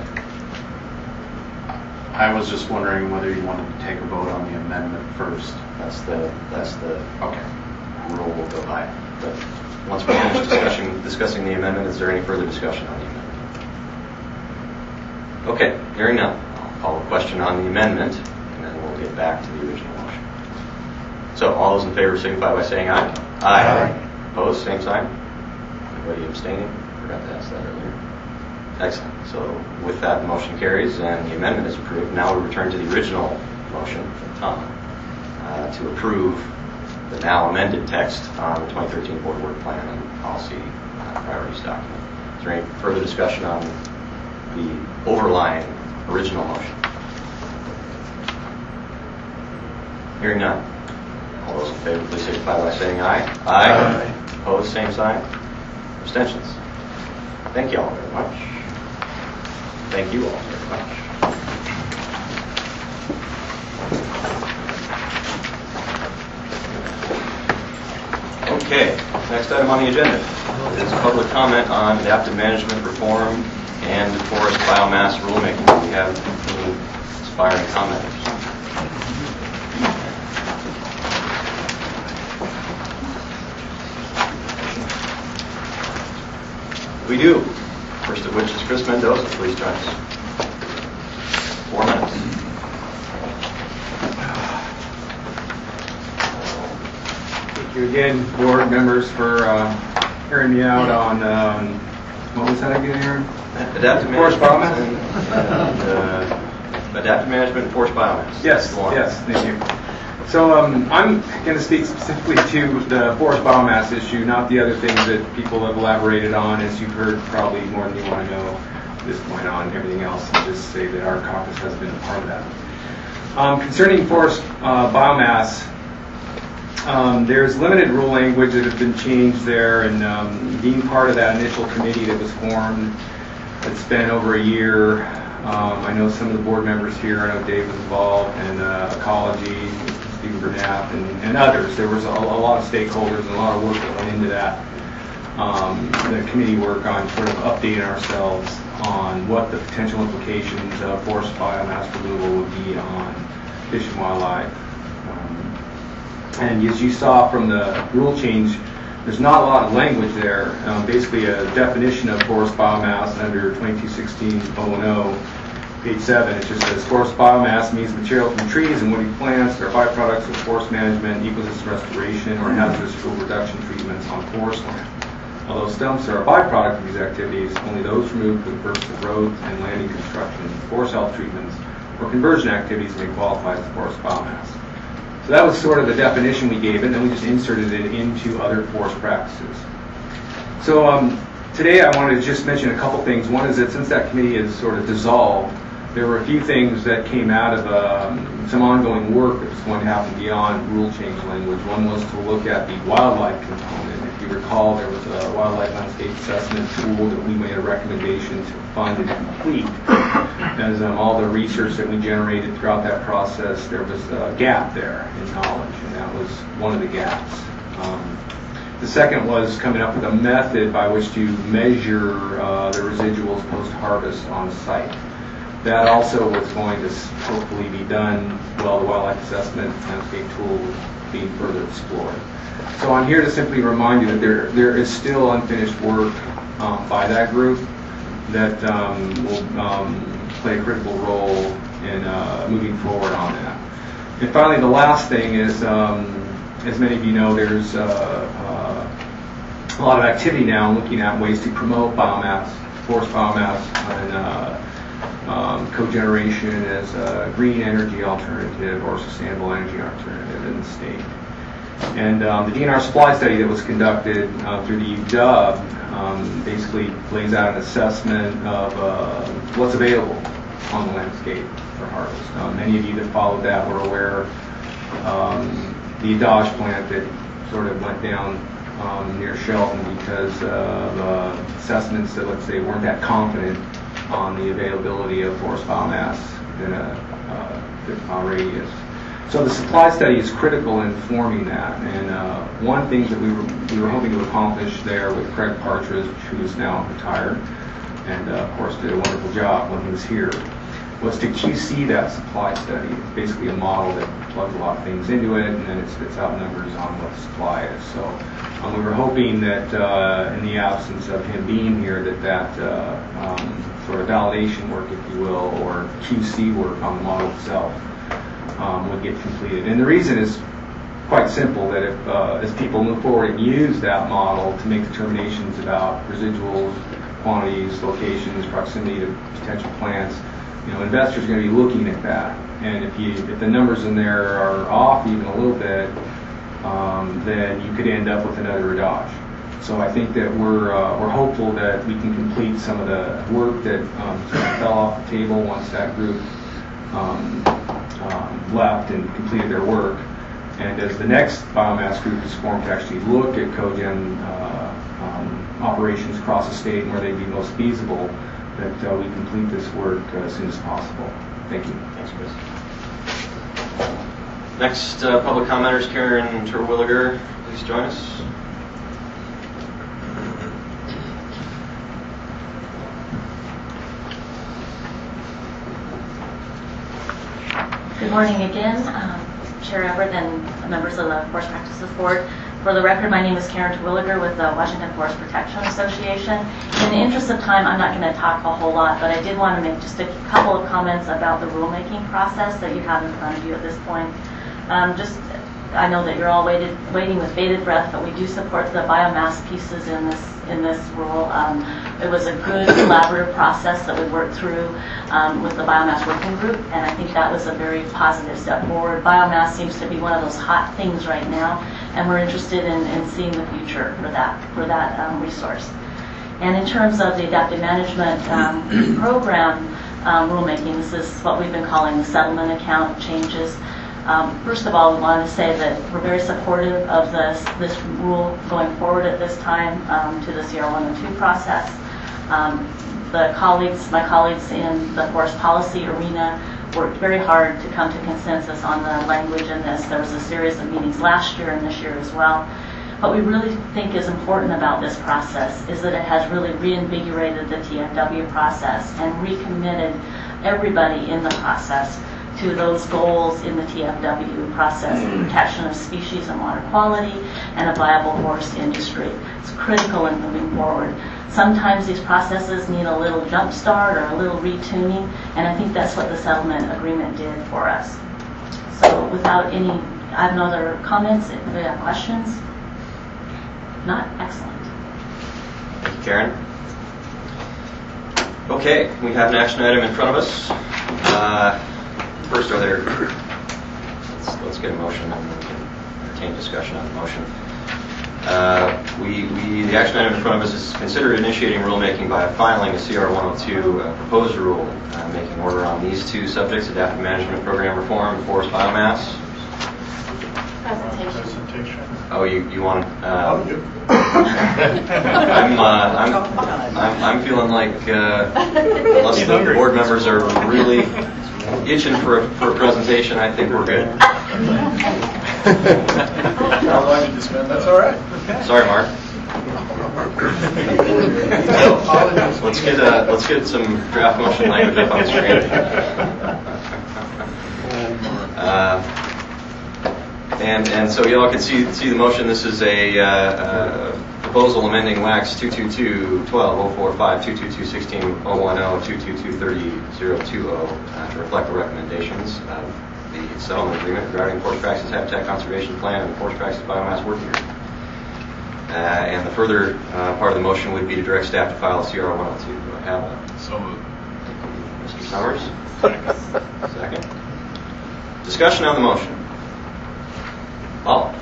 I was just wondering whether you wanted to take a vote on the amendment first. That's the Okay. rule we'll go by. But once we finish discussing the amendment, is there any further discussion on the amendment? Okay, hearing none. I'll call a question on the amendment, and then we'll get back to the original motion. So all those in favor signify by saying aye. Aye. Opposed, same sign. Anybody abstaining? Forgot to ask that earlier. Excellent. So with that, the motion carries and the amendment is approved. Now we return to the original motion from Tom to approve the now amended text on the 2013 Board Work Plan and Policy Priorities document. Is there any further discussion on the overlying original motion? Hearing none. All those in favor, please signify by saying aye. Aye. Opposed, same sign. Abstentions. Thank you all very much. Thank you all very much. Okay, next item on the agenda is public comment on adaptive management reform and forest biomass rulemaking. Do we have any inspiring commenters? We do. First of which is Chris Mendoza. Please join us. 4 minutes. Thank you again, board members, for hearing me out on, what was that again, Aaron? Adaptive Forest management biomass? and adaptive management and forest biomass. Yes, Go on. yes, thank you. So I'm going to speak specifically to the forest biomass issue, not the other things that people have elaborated on, as you've heard probably more than you want to know at this point on everything else, and just say that our caucus has been a part of that. Concerning forest biomass, there's limited rule language that has been changed there, and being part of that initial committee that was formed, it's been over a year. I know some of the board members here, I know Dave was involved, and ecology, Stephen Burnap, and others. There was a lot of stakeholders and a lot of work that went into that. The committee work on sort of updating ourselves on what the potential implications of forest biomass removal would be on fish and wildlife. And as you saw from the rule change, there's not a lot of language there. Basically, a definition of forest biomass under 2216-010, page 7, it just says forest biomass means material from trees and woody plants that are byproducts of forest management, ecosystem restoration, or hazardous fuel reduction treatments on forest land. Although stumps are a byproduct of these activities, only those removed for the purpose of roads and landing construction, forest health treatments, or conversion activities may qualify as forest biomass. So that was sort of the definition we gave it, and then we just inserted it into other forest practices. So today I wanted to just mention a couple things. One is that since that committee is sort of dissolved, there were a few things that came out of some ongoing work that was going to happen beyond rule change language. One was to look at the wildlife component. If you recall, there was a wildlife landscape assessment tool that we made a recommendation to fund and complete. As all the research that we generated throughout that process, there was a gap there in knowledge, and that was one of the gaps. The second was coming up with a method by which to measure the residuals post-harvest on site. That also was going to hopefully be done while the wildlife assessment landscape tool was being further explored. So I'm here to simply remind you that there is still unfinished work by that group that will play a critical role in moving forward on that. And finally, the last thing is, as many of you know, there's a lot of activity now looking at ways to promote biomass, forest biomass, and cogeneration as a green energy alternative or sustainable energy alternative in the state. And the DNR supply study that was conducted through the UW basically lays out an assessment of what's available on the landscape for harvest. Many of you that followed that were aware the Dodge plant that sort of went down near Shelton because of assessments that, let's say, weren't that confident on the availability of forest biomass in a 50-mile radius. So the supply study is critical in forming that, and one thing that we were hoping to accomplish there with Craig Partridge, who is now retired, and of course did a wonderful job when he was here, was to QC that supply study. It's basically a model that plugs a lot of things into it, and then it spits out numbers on what the supply is. So we were hoping that in the absence of him being here, that sort of validation work, if you will, or QC work on the model itself would get completed. And the reason is quite simple, that if as people move forward and use that model to make determinations about residuals, quantities, locations, proximity to potential plants, investors are going to be looking at that. And if the numbers in there are off even a little bit, then you could end up with another Dodge. So I think that we're hopeful that we can complete some of the work that sort of fell off the table once that group left and completed their work. And as the next biomass group is formed to actually look at cogen operations across the state and where they'd be most feasible, that we complete this work as soon as possible. Thank you. Thanks, Chris. Next public commenter is Karen Terwilliger. Please join us. Good morning again, Chair Everett and members of the Forest Practices Board. For the record, my name is Karen Terwilliger with the Washington Forest Protection Association. In the interest of time, I'm not going to talk a whole lot, but I did want to make just a couple of comments about the rulemaking process that you have in front of you at this point. I know that you're all waiting with bated breath, but we do support the biomass pieces in this rule. It was a good collaborative process that we worked through with the biomass working group, and I think that was a very positive step forward. Biomass seems to be one of those hot things right now, and we're interested in seeing the future for that resource. And in terms of the adaptive management program rulemaking, this is what we've been calling the settlement account changes. First of all, we want to say that we're very supportive of this rule going forward at this time to the CR 102 process. My colleagues in the forest policy arena worked very hard to come to consensus on the language in this. There was a series of meetings last year and this year as well. What we really think is important about this process is that it has really reinvigorated the TFW process and recommitted everybody in the process to those goals in the TFW process, the protection of species and water quality, and a viable forest industry. It's critical in moving forward. Sometimes these processes need a little jump start or a little retuning, and I think that's what the settlement agreement did for us. So without any, I have no other comments. If you have questions? Not? Excellent. Thank you, Karen. Okay, we have an action item in front of us. First, let's get a motion and we can entertain discussion on the motion. The action item in front of us is consider initiating rulemaking by filing a CR 102 proposed rule making order on these two subjects: adaptive management program reform and forest biomass. Presentation. Oh, you want? I'm feeling like unless the board members are really itching for a presentation, I think we're good. How long did you spend? That's all right. Sorry, Mark. Let's get some draft motion language up on the screen. And so y'all can see the motion. This is a proposal amending WACS 222-12-045, 222-16-010, 222-30-020 to reflect the recommendations of the settlement agreement regarding forest practices habitat conservation plan and the forest practices biomass working group. And the further part of the motion would be to direct staff to file a CR 102. Do I have a? So moved. Mr. Summers? Second. Discussion on the motion. Paul?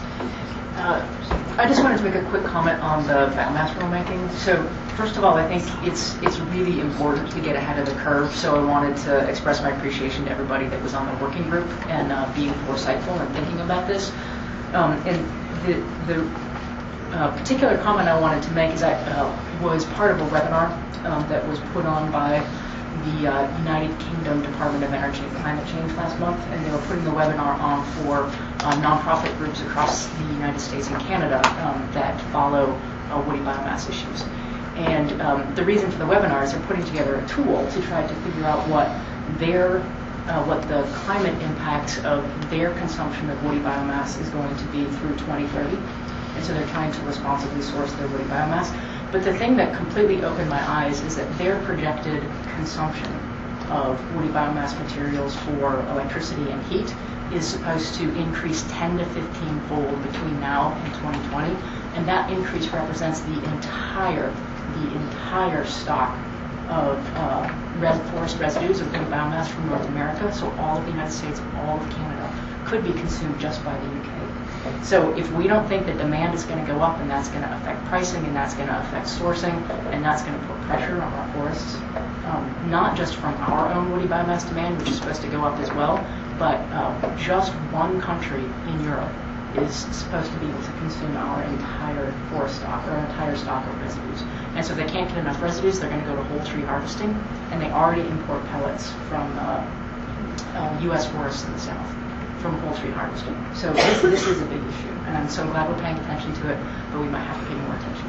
I just wanted to make a quick comment on the biomass rulemaking. So first of all, I think it's really important to get ahead of the curve. So I wanted to express my appreciation to everybody that was on the working group and being foresightful and thinking about this. And the particular comment I wanted to make is I was part of a webinar that was put on by the United Kingdom Department of Energy and Climate Change last month, and they were putting the webinar on for nonprofit groups across the United States and Canada that follow woody biomass issues. And the reason for the webinar is they're putting together a tool to try to figure out what the climate impact of their consumption of woody biomass is going to be through 2030. And so they're trying to responsibly source their woody biomass. But the thing that completely opened my eyes is that their projected consumption of woody biomass materials for electricity and heat is supposed to increase 10 to 15-fold between now and 2020. And that increase represents the entire stock of forest residues of woody biomass from North America. So all of the United States, all of Canada could be consumed just by the UK. So if we don't think that demand is going to go up, and that's going to affect pricing, and that's going to affect sourcing, and that's going to put pressure on our forests, not just from our own woody biomass demand, which is supposed to go up as well, but just one country in Europe is supposed to be able to consume our entire forest stock, or our entire stock of residues. And so if they can't get enough residues, they're going to go to whole tree harvesting, and they already import pellets from U.S. forests in the south, from whole tree harvesting. So this is a big issue, and I'm so glad we're paying attention to it, but we might have to pay more attention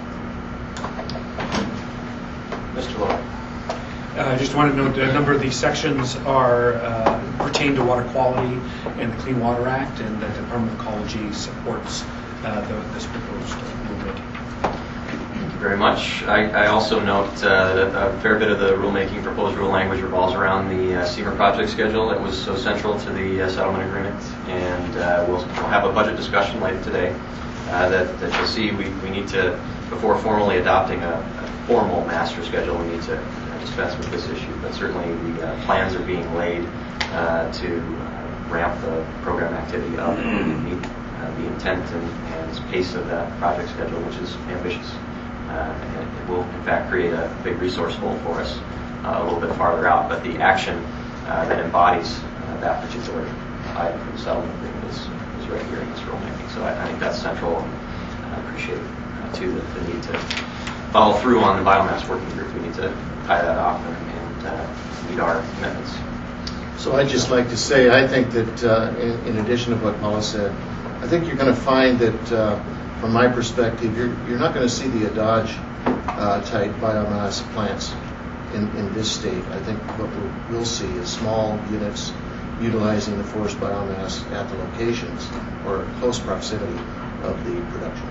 to it. Mr. Lloyd. I just want to note that a number of these sections pertain to water quality and the Clean Water Act, and the Department of Ecology supports this proposed rulemaking. Thank you very much. I also note that a fair bit of the rulemaking proposed rule language revolves around the SEMA project schedule that was so central to the settlement agreement, and we'll have a budget discussion later today that you'll see we need to before formally adopting a formal master schedule, we need to dispense with this issue. But certainly the plans are being laid to ramp the program activity up and meet the intent and pace of that project schedule, which is ambitious. And it will, in fact, create a big resource hole for us a little bit farther out. But the action that embodies that particular item for the settlement agreement is right here in this rulemaking. So I think that's central, and I appreciate, too, the need to follow through on the biomass working group. We need to tie that off and meet our commitments. So I'd just like to say, I think that in addition to what Paula said, I think you're going to find that, from my perspective, you're not going to see the Adage type biomass plants in this state. I think what we'll see is small units utilizing the forest biomass at the locations or close proximity of the production.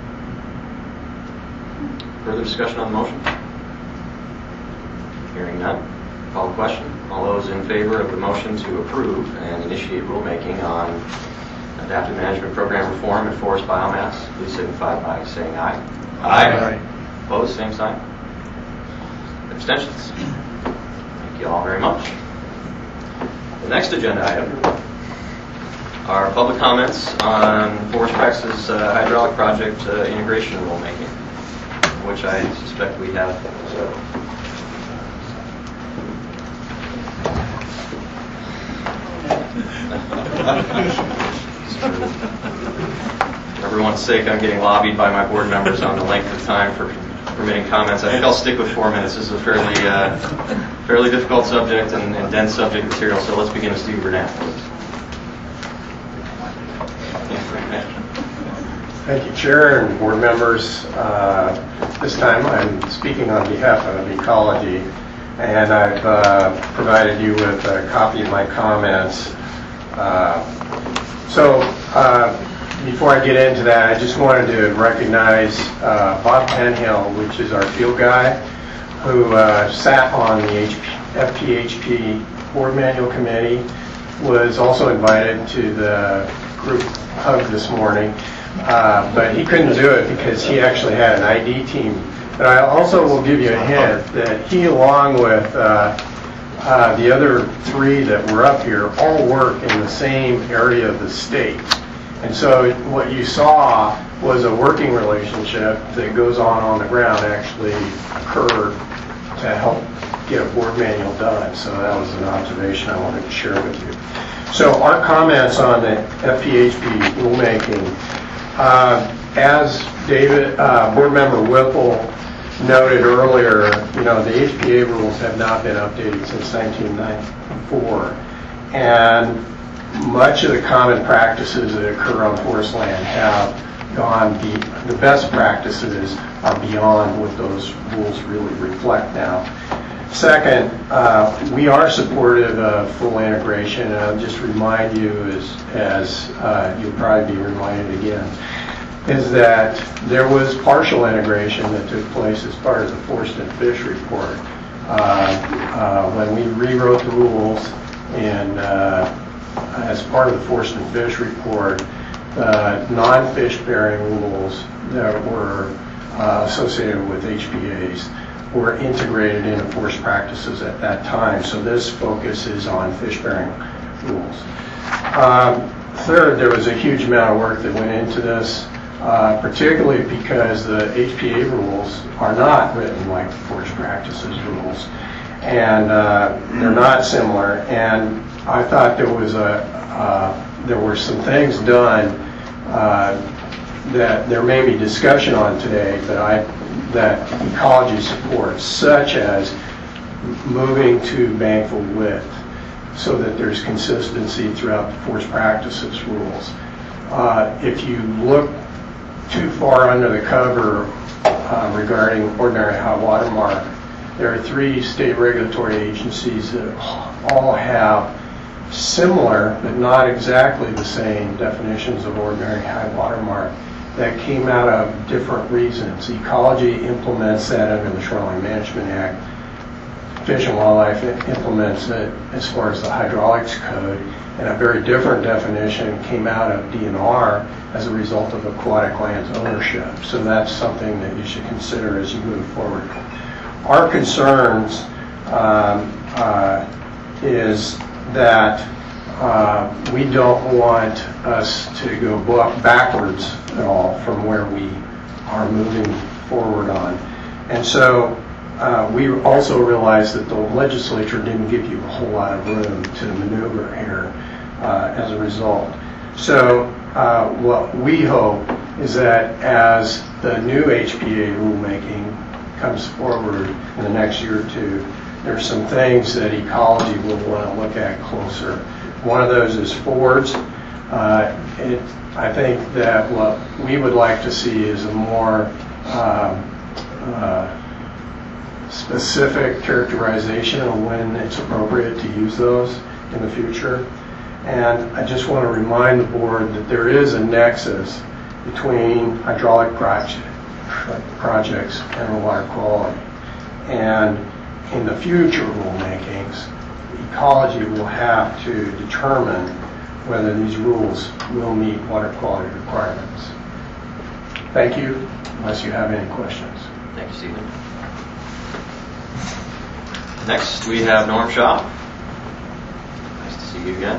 Further discussion on the motion? Hearing none. Call the question. All those in favor of the motion to approve and initiate rulemaking on adaptive management program reform and forest biomass, please signify by saying aye. Aye. Opposed, same sign. Abstentions? Thank you all very much. The next agenda item are public comments on Forest Practices hydraulic project integration rulemaking, which I suspect we have. For everyone's sake, I'm getting lobbied by my board members on the length of time for permitting comments. I think I'll stick with 4 minutes. This is a fairly difficult subject and dense subject material, so let's begin with Steve Burnett. Thank you, Chair and board members. This time I'm speaking on behalf of Ecology, and I've provided you with a copy of my comments. Before I get into that, I just wanted to recognize Bob Penhill, which is our field guy, who sat on the FPHP Board Manual Committee, was also invited to the group hug this morning, but he couldn't do it because he actually had an ID team. But I also will give you a hint that he, along with the other 3 that were up here, all work in the same area of the state. And so what you saw was a working relationship that goes on the ground actually occurred to help get a board manual done. So that was an observation I wanted to share with you. So our comments on the FPHP rulemaking, as board member Whipple noted earlier, the HPA rules have not been updated since 1994, and much of the common practices that occur on forest land have gone, the best practices are beyond what those rules really reflect now. Second, we are supportive of full integration, and I'll just remind you, as you'll probably be reminded again, is that there was partial integration that took place as part of the Forest and Fish report. When we rewrote the rules and as part of the Forest and Fish report, non-fish bearing rules that were associated with HPAs were integrated into forest practices at that time. So this focus is on fish bearing rules. Third, there was a huge amount of work that went into this, particularly because the HPA rules are not written like the forest practices rules, and they're not similar. And I thought there were some things done that there may be discussion on today that Ecology supports, such as moving to bankful width so that there's consistency throughout the forest practices rules. If you look too far under the cover regarding ordinary high water mark, there are 3 state regulatory agencies that all have similar but not exactly the same definitions of ordinary high water mark that came out of different reasons. Ecology implements that under the Shoreline Management Act, Fish and Wildlife implements it as far as the hydraulics code, and a very different definition came out of DNR as a result of aquatic lands ownership. So that's something that you should consider as you move forward. Our concerns is that we don't want us to go backwards at all from where we are moving forward on. And so we also realized that the legislature didn't give you a whole lot of room to maneuver here as a result. So what we hope is that as the new HPA rulemaking comes forward in the next year or two, there's some things that ecology will want to look at closer. One of those is fords. I think that what we would like to see is a more specific characterization of when it's appropriate to use those in the future. And I just want to remind the board that there is a nexus between hydraulic projects and water quality. And in the future rulemakings, ecology will have to determine whether these rules will meet water quality requirements. Thank you, unless you have any questions. Thank you, Stephen. Next, we have Norm Shaw. Nice to see you again.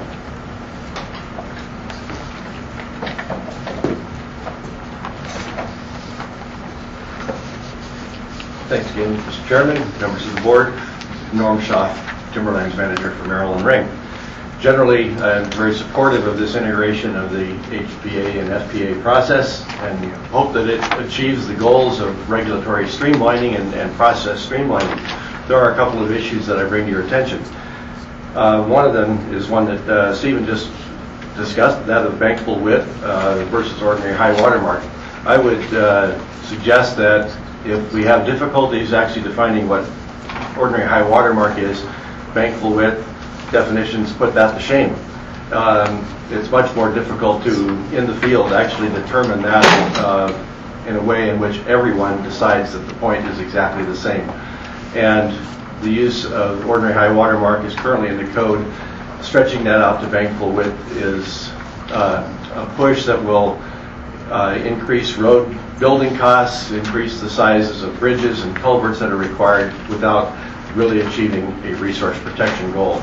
Thanks again, Mr. Chairman, members of the board. Norm Shaw, Timberlands Manager for Maryland Ring. Generally, I'm very supportive of this integration of the HPA and FPA process and hope that it achieves the goals of regulatory streamlining and process streamlining. There are a couple of issues that I bring to your attention. One of them is one that Stephen just discussed, that of bankable width versus ordinary high water mark. I would suggest that if we have difficulties actually defining what ordinary high water mark is, bankable width definitions put that to shame. It's much more difficult to, in the field, actually determine that in a way in which everyone decides that the point is exactly the same. And the use of ordinary high water mark is currently in the code. Stretching that out to bankable width is a push that will increase road building costs, increase the sizes of bridges and culverts that are required without really achieving a resource protection goal.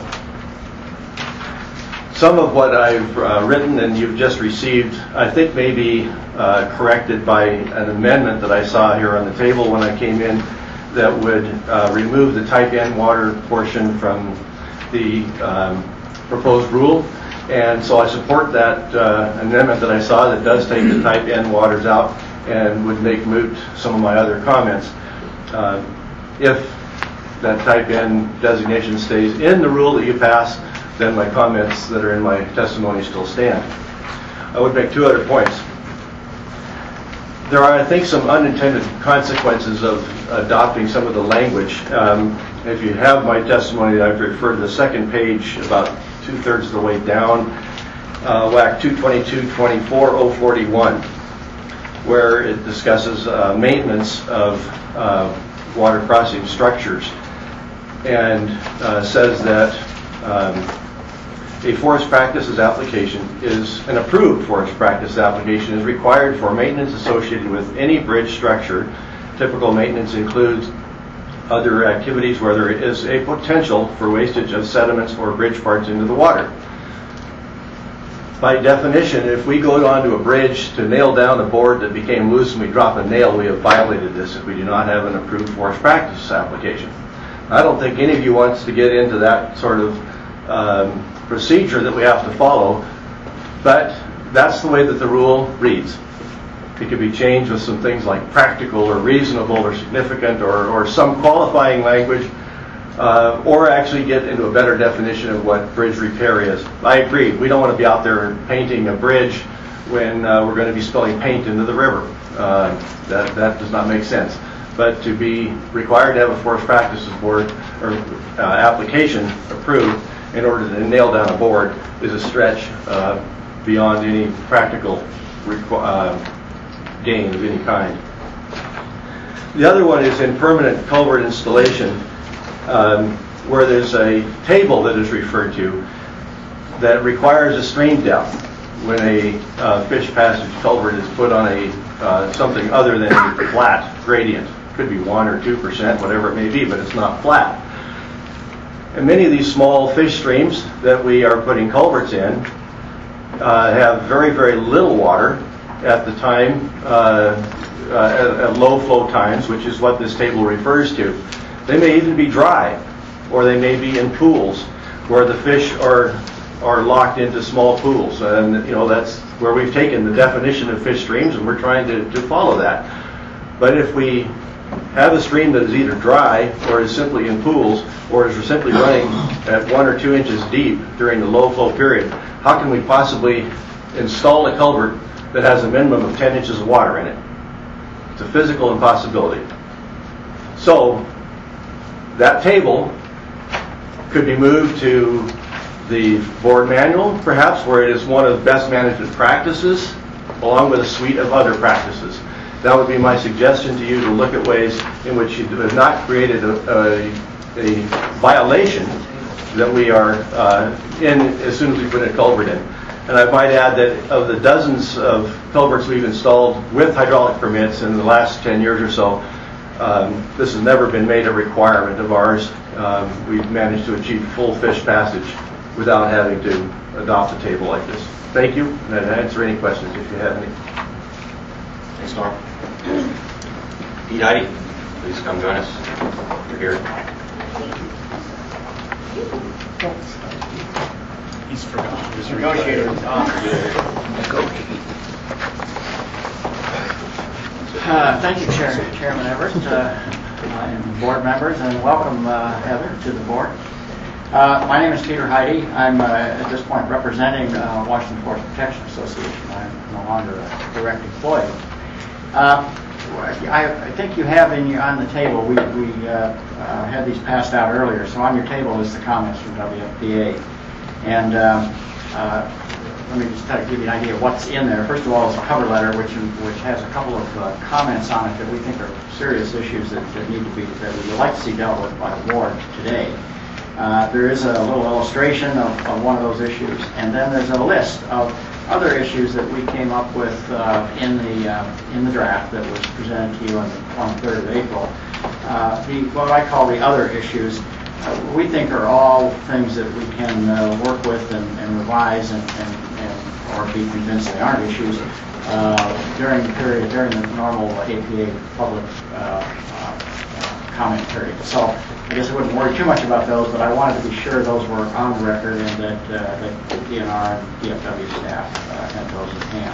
Some of what I've written and you've just received, I think may be corrected by an amendment that I saw here on the table when I came in that would remove the type N water portion from the proposed rule. And so I support that amendment that I saw that does take the type N waters out and would make moot some of my other comments. If that type N designation stays in the rule that you pass, then my comments that are in my testimony still stand. I would make two other points. There are, I think, some unintended consequences of adopting some of the language. If you have my testimony, I've referred to the second page about 2/3 of the way down, WAC 222-24-041, where it discusses maintenance of water crossing structures and says that a forest practices application is an approved forest practice application is required for maintenance associated with any bridge structure. Typical maintenance includes other activities where there is a potential for wastage of sediments or bridge parts into the water. By definition, if we go onto a bridge to nail down a board that became loose and we drop a nail, we have violated this if we do not have an approved forest practice application. I don't think any of you wants to get into that sort of procedure that we have to follow, but that's the way that the rule reads. It could be changed with some things like practical or reasonable or significant or some qualifying language, or actually get into a better definition of what bridge repair is. I agree, we don't want to be out there painting a bridge when we're going to be spilling paint into the river. That does not make sense. But to be required to have a forest practices board or application approved in order to nail down a board is a stretch beyond any practical gain of any kind. The other one is in permanent culvert installation. where there's a table that is referred to that requires a stream depth when a fish passage culvert is put on a something other than a flat gradient. It could be 1 or 2%, whatever it may be, but it's not flat. And many of these small fish streams that we are putting culverts in have very, very little water at the time, at low flow times, which is what this table refers to. They may even be dry, or they may be in pools where the fish are locked into small pools. And that's where we've taken the definition of fish streams, and we're trying to follow that. But if we have a stream that is either dry or is simply in pools or is simply running at 1 or 2 inches deep during the low flow period, how can we possibly install a culvert that has a minimum of 10 inches of water in it? It's a physical impossibility. So that table could be moved to the board manual, perhaps, where it is one of the best management practices, along with a suite of other practices. That would be my suggestion to you, to look at ways in which you have not created a violation that we are in as soon as we put a culvert in. And I might add that of the dozens of culverts we've installed with hydraulic permits in the last 10 years or so, this has never been made a requirement of ours. We've managed to achieve full fish passage without having to adopt a table like this. Thank you, and I'd answer any questions if you have any. Thanks, Norm. Pete Heidi, please come join us. You're here. He's forgotten. He's Negotiator. Thank you, Chairman Everett, and board members, and welcome, Heather, to the board. My name is Peter Heidi. I'm at this point representing Washington Forest Protection Association. I'm no longer a direct employee. I think you have on the table, we had these passed out earlier, so on your table is the comments from WFPA. And let me just give you an idea of what's in there. First of all, is a cover letter which has a couple of comments on it that we think are serious issues that we would like to see dealt with by the board today. There is a little illustration of one of those issues, and then there's a list of other issues that we came up with in the draft that was presented to you on the 23rd of April. What I call the other issues, we think are all things that we can work with and revise and or be convinced they aren't issues during the normal APA public comment period. So I guess I wouldn't worry too much about those, but I wanted to be sure those were on the record and that the DNR and DFW staff had those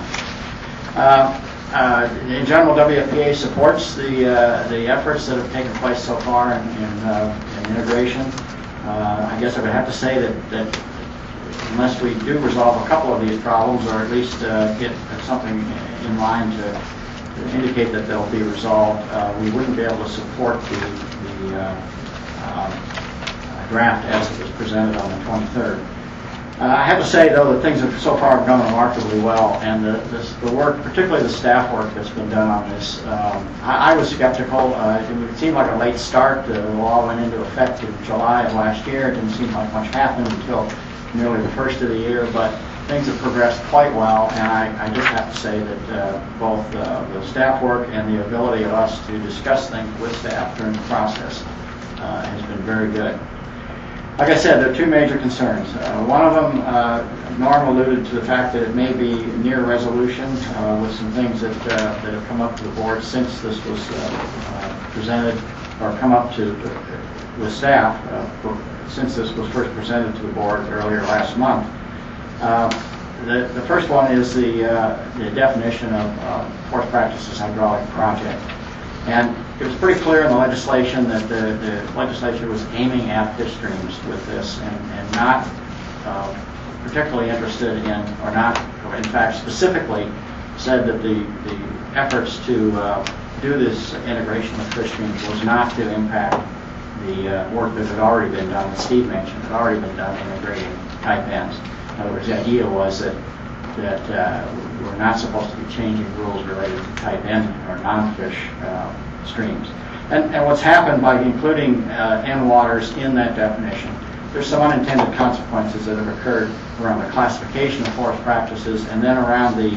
in hand. In general, WFPA supports the efforts that have taken place so far in integration. I guess I would have to say that unless we do resolve a couple of these problems, or at least get something in line to indicate that they'll be resolved, we wouldn't be able to support the draft as it was presented on the 23rd. I have to say, though, that things have so far gone remarkably well, and the work, particularly the staff work that's been done on this, I was skeptical. It seemed like a late start. The law went into effect in July of last year. It didn't seem like much happened until nearly the first of the year, but things have progressed quite well, and I just have to say that both the staff work and the ability of us to discuss things with staff during the process has been very good. Like I said, there are two major concerns. One of them, Norm alluded to the fact that it may be near resolution with some things that have come up to the board since this was presented, or come up to with staff since this was first presented to the board earlier last month. The first one is the definition of forest practices hydraulic project. And it was pretty clear in the legislation that the legislature was aiming at fish streams with this and not particularly interested in, or not, in fact, specifically said that the efforts to do this integration with fish streams was not to impact the work that had already been done, that Steve mentioned, had already been done integrating type ends. In other words, the idea was that we're not supposed to be changing rules related to type N or non-fish streams. And what's happened by including N waters in that definition, there's some unintended consequences that have occurred around the classification of forest practices, and then around the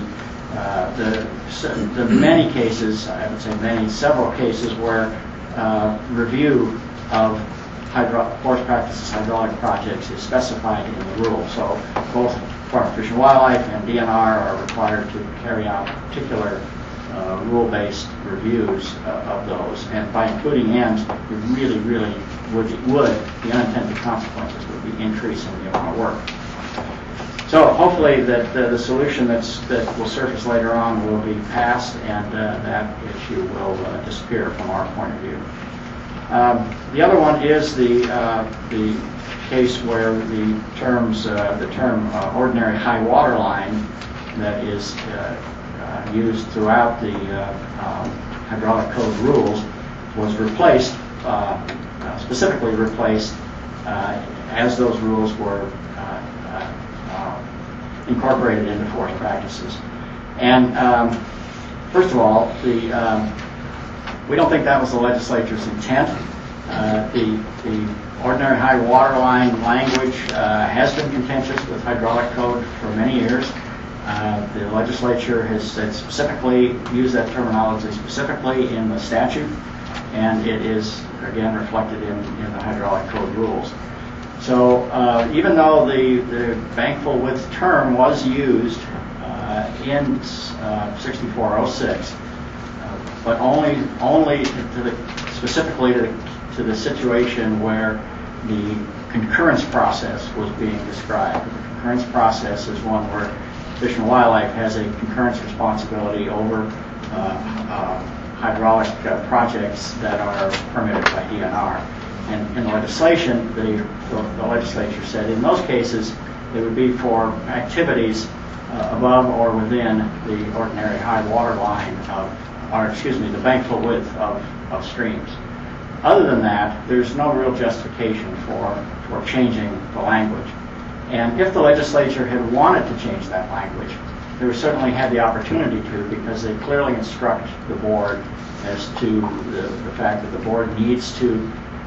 many cases, I would say several cases where review of forest practices hydraulic projects is specified in the rule. So both Department of Fish and Wildlife and DNR are required to carry out particular rule-based reviews of those. And by including N's, it really would the unintended consequences would be increasing the amount of work. So hopefully that the solution that will surface later on will be passed, and that issue will disappear from our point of view. The other one is the case where the term ordinary high water line that is used throughout the hydraulic code rules was replaced, specifically replaced as those rules were incorporated into forest practices. And first of all, we don't think that was the legislature's intent. The ordinary high water line language has been contentious with hydraulic code for many years. The legislature has specifically used that terminology specifically in the statute, and it is again reflected in the hydraulic code rules. So even though the bankful width term was used in 6406, but only specifically to the situation where the concurrence process was being described. The concurrence process is one where Fish and Wildlife has a concurrence responsibility over hydraulic projects that are permitted by DNR. And in the legislation, the legislature said in those cases it would be for activities above or within the ordinary high water line the bankful width of streams. Other than that, there's no real justification for changing the language. And if the legislature had wanted to change that language, they certainly had the opportunity to, because they clearly instruct the board as to the fact that the board needs to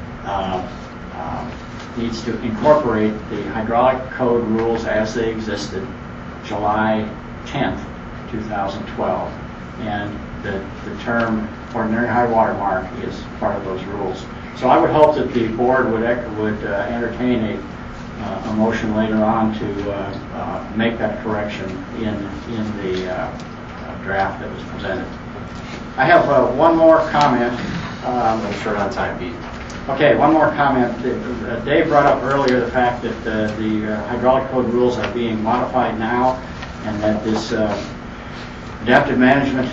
incorporate the hydraulic code rules as they existed July 10th, 2012. And the term ordinary high water mark is part of those rules. So I would hope that the board would entertain a motion later on to make that correction in the draft that was presented. I have one more comment. I'm short on time, Pete. Okay, one more comment. Dave brought up earlier the fact that the hydraulic code rules are being modified now, and that this adaptive management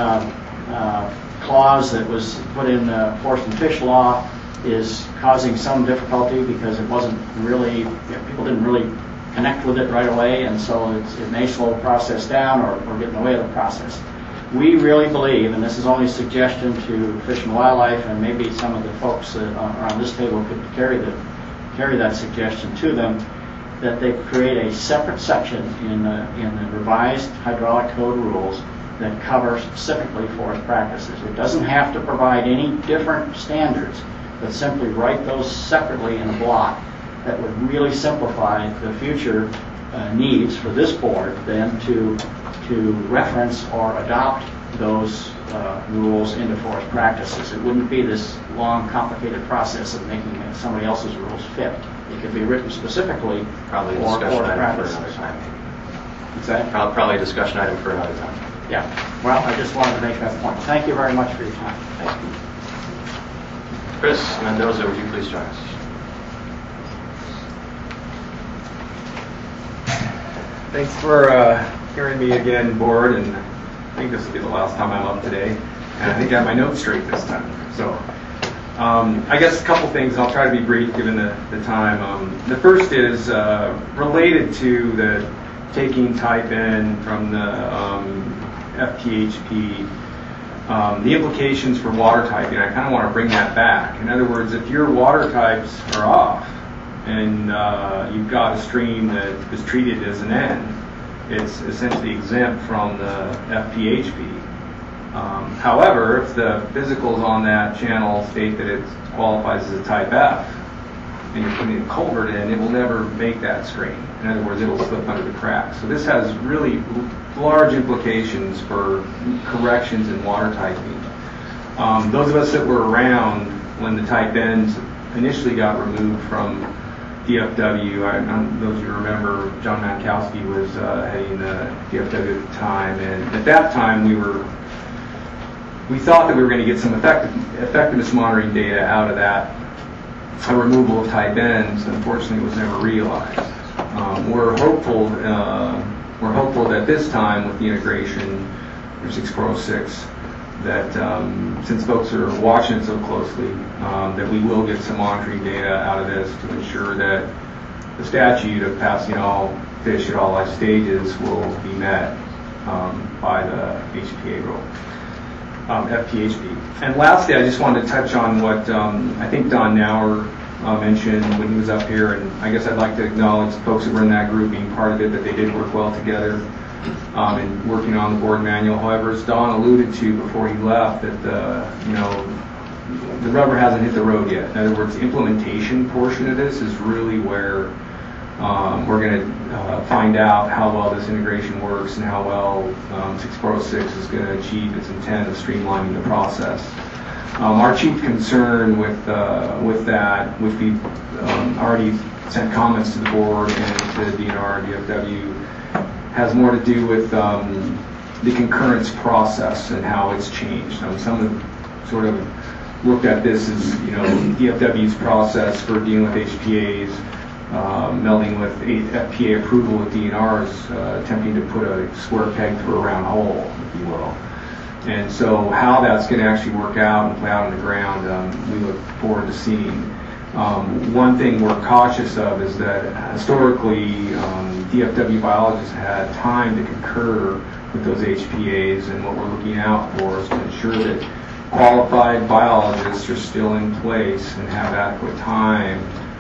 clause that was put in Forest and Fish law is causing some difficulty because it wasn't really, people didn't really connect with it right away, and so it may slow the process down or get in the way of the process. We really believe, and this is only a suggestion to Fish and Wildlife, and maybe some of the folks around this table could carry that suggestion to them, that they create a separate section in the revised hydraulic code rules that cover specifically forest practices. It doesn't have to provide any different standards, but simply write those separately in a block. That would really simplify the future needs for this board then to reference or adopt those rules into forest practices. It wouldn't be this long, complicated process of making somebody else's rules fit. It could be written specifically Probably a for discussion forest item for practices. another time. What's that? Probably a discussion item for another time. Yeah. Well, I just wanted to make that point. Thank you very much for your time. Thank you. Chris Mendoza, would you please join us? Thanks for hearing me again, board, and I think this will be the last time I'm up today. And I think I have my notes straight this time. So I guess a couple things. I'll try to be brief given the time. The first is related to the taking type N from the FPHP, the implications for water typing. I kind of want to bring that back. In other words, if your water types are off and you've got a stream that is treated as an N, it's essentially exempt from the FPHP. However, if the physicals on that channel state that it qualifies as a type F, and you're putting a culvert in, it will never make that screen. In other words, it'll slip under the cracks. So this has really large implications for corrections in water typing. Those of us that were around when the type N's initially got removed from DFW, those of you remember, John Mankowski was heading the DFW at the time, and at that time we thought that we were going to get some effectiveness monitoring data out of that removal of type N's. Unfortunately, it was never realized. We're hopeful that this time with the integration of 6406, that since folks are watching it so closely, that we will get some monitoring data out of this to ensure that the statute of passing all fish at all life stages will be met by the HPA rule, FPHB. And lastly, I just wanted to touch on what I think Don Nauer mentioned when he was up here, and I guess I'd like to acknowledge the folks that were in that group being part of it, that they did work well together in working on the board manual. However, as Don alluded to before he left, that the rubber hasn't hit the road yet. In other words, the implementation portion of this is really where we're going to find out how well this integration works and how well 6406 is going to achieve its intent of streamlining the process. Our chief concern with that, which we've already sent comments to the board and to DNR and DFW, has more to do with the concurrence process and how it's changed. Some have sort of looked at this as, DFW's process for dealing with HPAs, melding with FPA approval with DNR's, attempting to put a square peg through a round hole, if you will. And so how that's going to actually work out and play out on the ground, we look forward to seeing. One thing we're cautious of is that historically, DFW biologists had time to concur with those HPAs, and what we're looking out for is to ensure that qualified biologists are still in place and have adequate time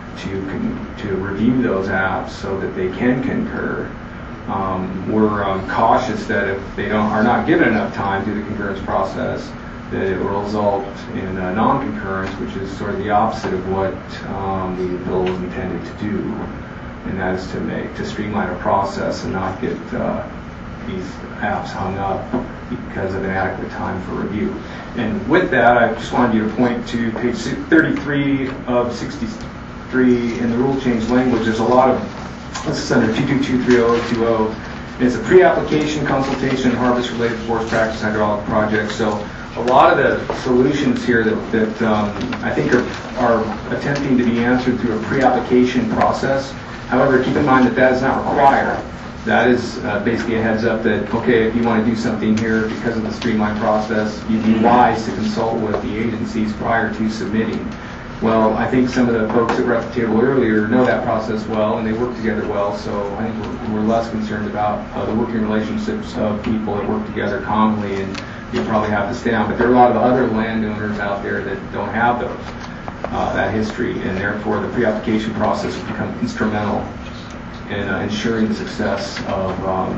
to review those apps so that they can concur. We're cautious that if they are not given enough time through the concurrence process, that it will result in non-concurrence, which is sort of the opposite of what the bill was intended to do, and that is to streamline a process and not get these apps hung up because of inadequate time for review. And with that, I just wanted you to point to page 33 of 63 in the rule change language. There's a lot of, this is under 2223020, and it's a pre-application consultation harvest-related forest practice hydraulic project. So a lot of the solutions here that I think are attempting to be answered through a pre-application process. However, keep in mind that that is not required. That is basically a heads up that, okay, if you want to do something here because of the streamlined process, you'd be wise to consult with the agencies prior to submitting. Well, I think some of the folks that were at the table earlier know that process well, and they work together well, so I think we're less concerned about the working relationships of people that work together commonly, and you probably have to stay down. But there are a lot of other landowners out there that don't have that history, and therefore the pre-application process will become instrumental in ensuring the success of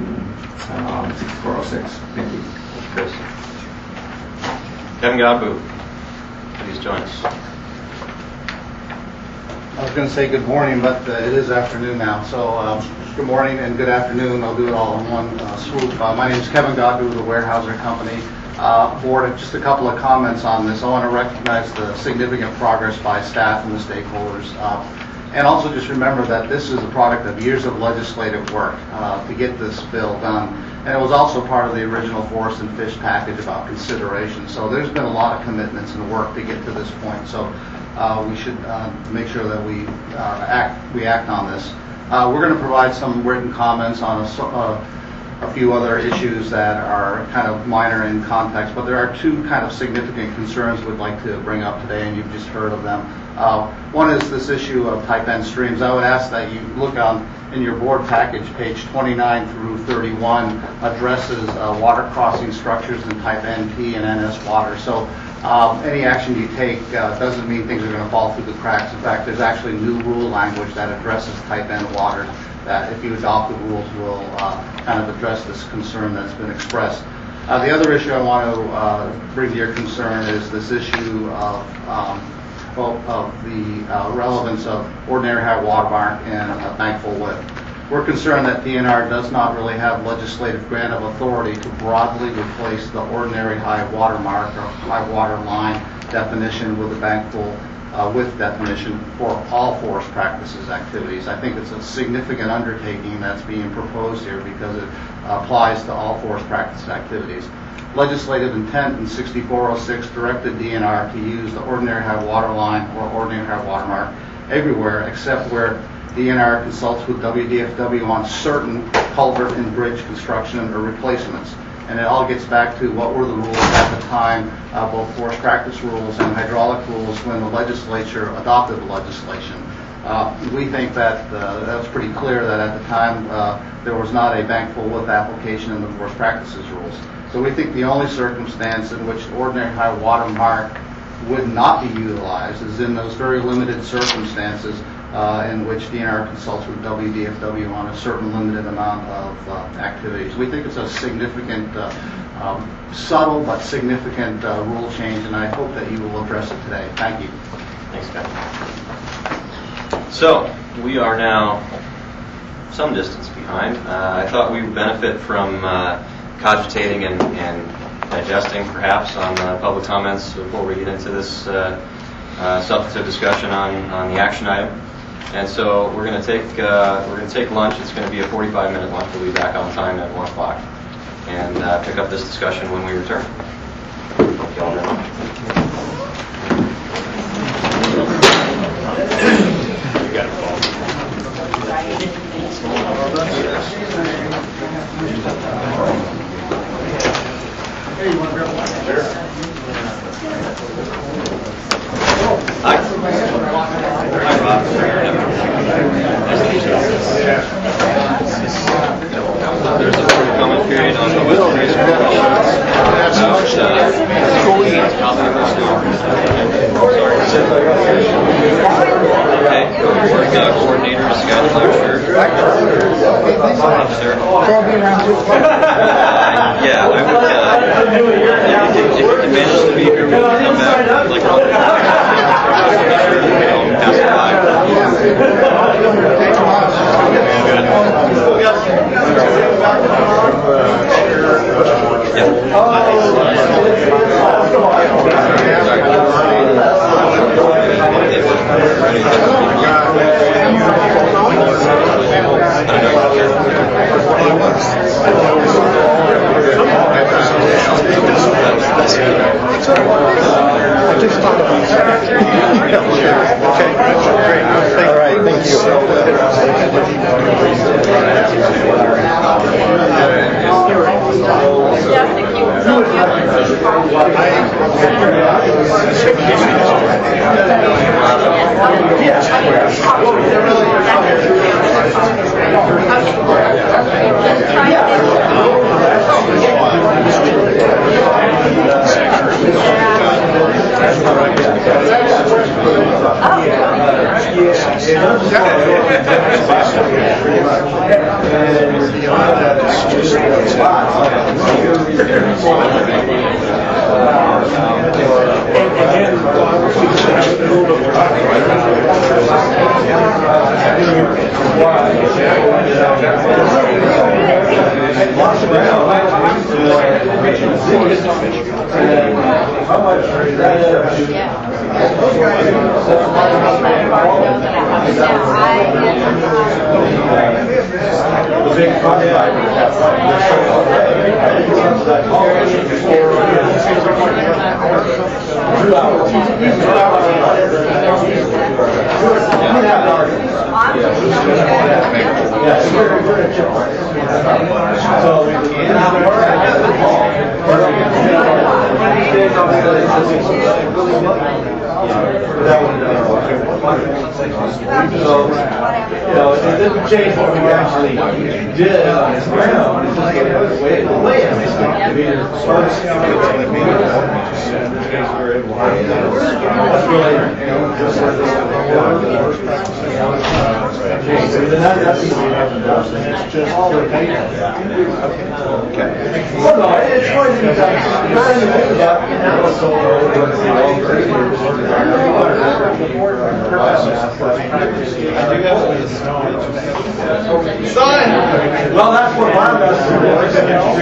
6406. Thank you. Chris. Kevin Godbout, please join us. I was going to say good morning, but it is afternoon now. So good morning and good afternoon. I'll do it all in one swoop. My name is Kevin Godbout of the Weyerhaeuser Company. Board, just a couple of comments on this. I want to recognize the significant progress by staff and the stakeholders. And also just remember that this is a product of years of legislative work to get this bill done. And it was also part of the original Forest and Fish package about consideration. So there's been a lot of commitments and work to get to this point. So we should make sure that we act on this. We're going to provide some written comments on a few other issues that are kind of minor in context, but there are two kind of significant concerns we'd like to bring up today, and you've just heard of them. One is this issue of type N streams. I would ask that you look in your board package, page 29 through 31, addresses water crossing structures in type NP and NS water. So any action you take doesn't mean things are going to fall through the cracks. In fact, there's actually new rule language that addresses type N water that if you adopt the rules will kind of address this concern that's been expressed. The other issue I want to bring to your concern is this issue of the relevance of ordinary high water mark and a bankful width. We're concerned that DNR does not really have legislative grant of authority to broadly replace the ordinary high water mark or high water line definition with a bankful width definition for all forest practices activities. I think it's a significant undertaking that's being proposed here because it applies to all forest practice activities. Legislative intent in 6406 directed DNR to use the ordinary high water line or ordinary high water mark everywhere except where DNR consults with WDFW on certain culvert and bridge construction or replacements. And it all gets back to what were the rules at the time, both forest practice rules and hydraulic rules when the legislature adopted the legislation. We think that that was pretty clear that at the time there was not a bankful width application in the forest practices rules. So we think the only circumstance in which ordinary high water mark would not be utilized is in those very limited circumstances in which DNR consults with WDFW on a certain limited amount of activities. We think it's a significant, subtle but significant rule change, and I hope that you will address it today. Thank you. Thanks, Kevin. So, we are now some distance behind. I thought we would benefit from cogitating and digesting, perhaps, on public comments before we get into this substantive discussion on the action item. And so we're going to take lunch. It's going to be a 45-minute lunch. We'll be back on time at 1 o'clock and pick up this discussion when we return. Thank you all very much. You got it, Paul. Hey, you want to grab a lunch? Sure. Hi. Hi, Bob. There's a public comment period on the Western High School Okay. Coordinator is Scott Fletcher. Yeah, I would. If you can manage to be here, we'll come back. Like, pass it by. All right, thank It doesn't change what we actually did on this ground. It's just the way it Well, that's what my message was.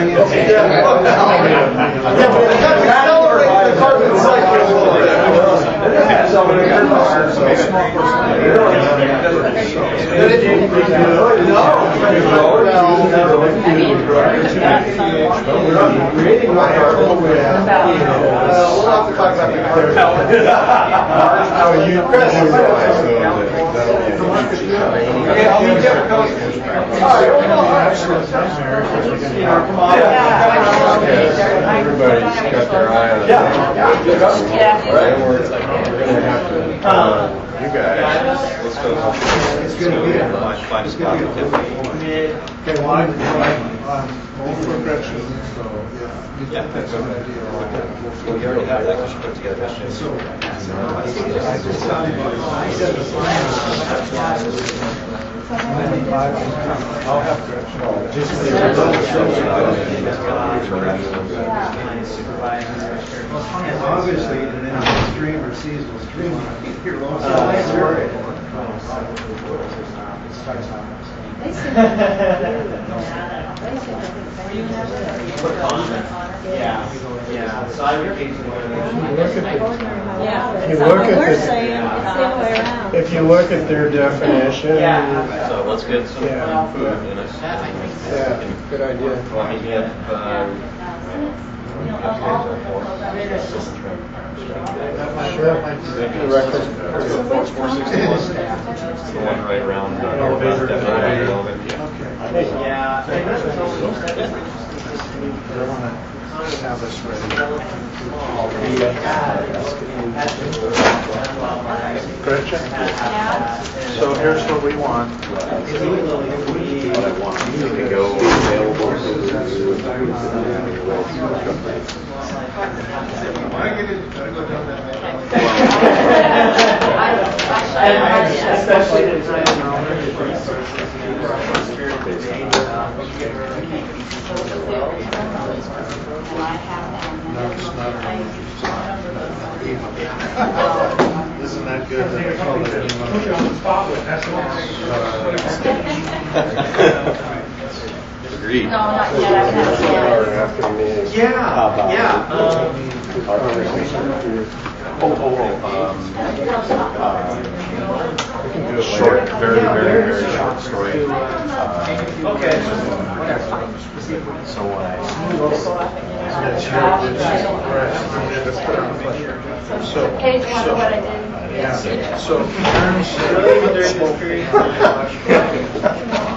Accelerate the carbon cycle. Creating my carbon. We'll have to talk about the carbon. How you Everybody's got their eye on it. Right? We're going to have to, you guys. Let's go. It's going to be find a spot to yeah, that's a good idea. Well, you already have that, you should put together that I'll have Gretchen. Obviously, in an stream or seasonal stream, you're Yeah. So I repeat If you look at their definition. So let's get some food in us. Yeah, good idea. Well, I mean, you have, Sure. The 461, the one right around elevator. Yeah. Have this ready. Gretchen? So here's what we want. You can go Especially the time Isn't that good? Put you on the spot with that's Agreed. No, not yet. I haven't After the meeting. We can do a short, very short story. Okay. So when I Hey, do you want to know what I did? So in terms of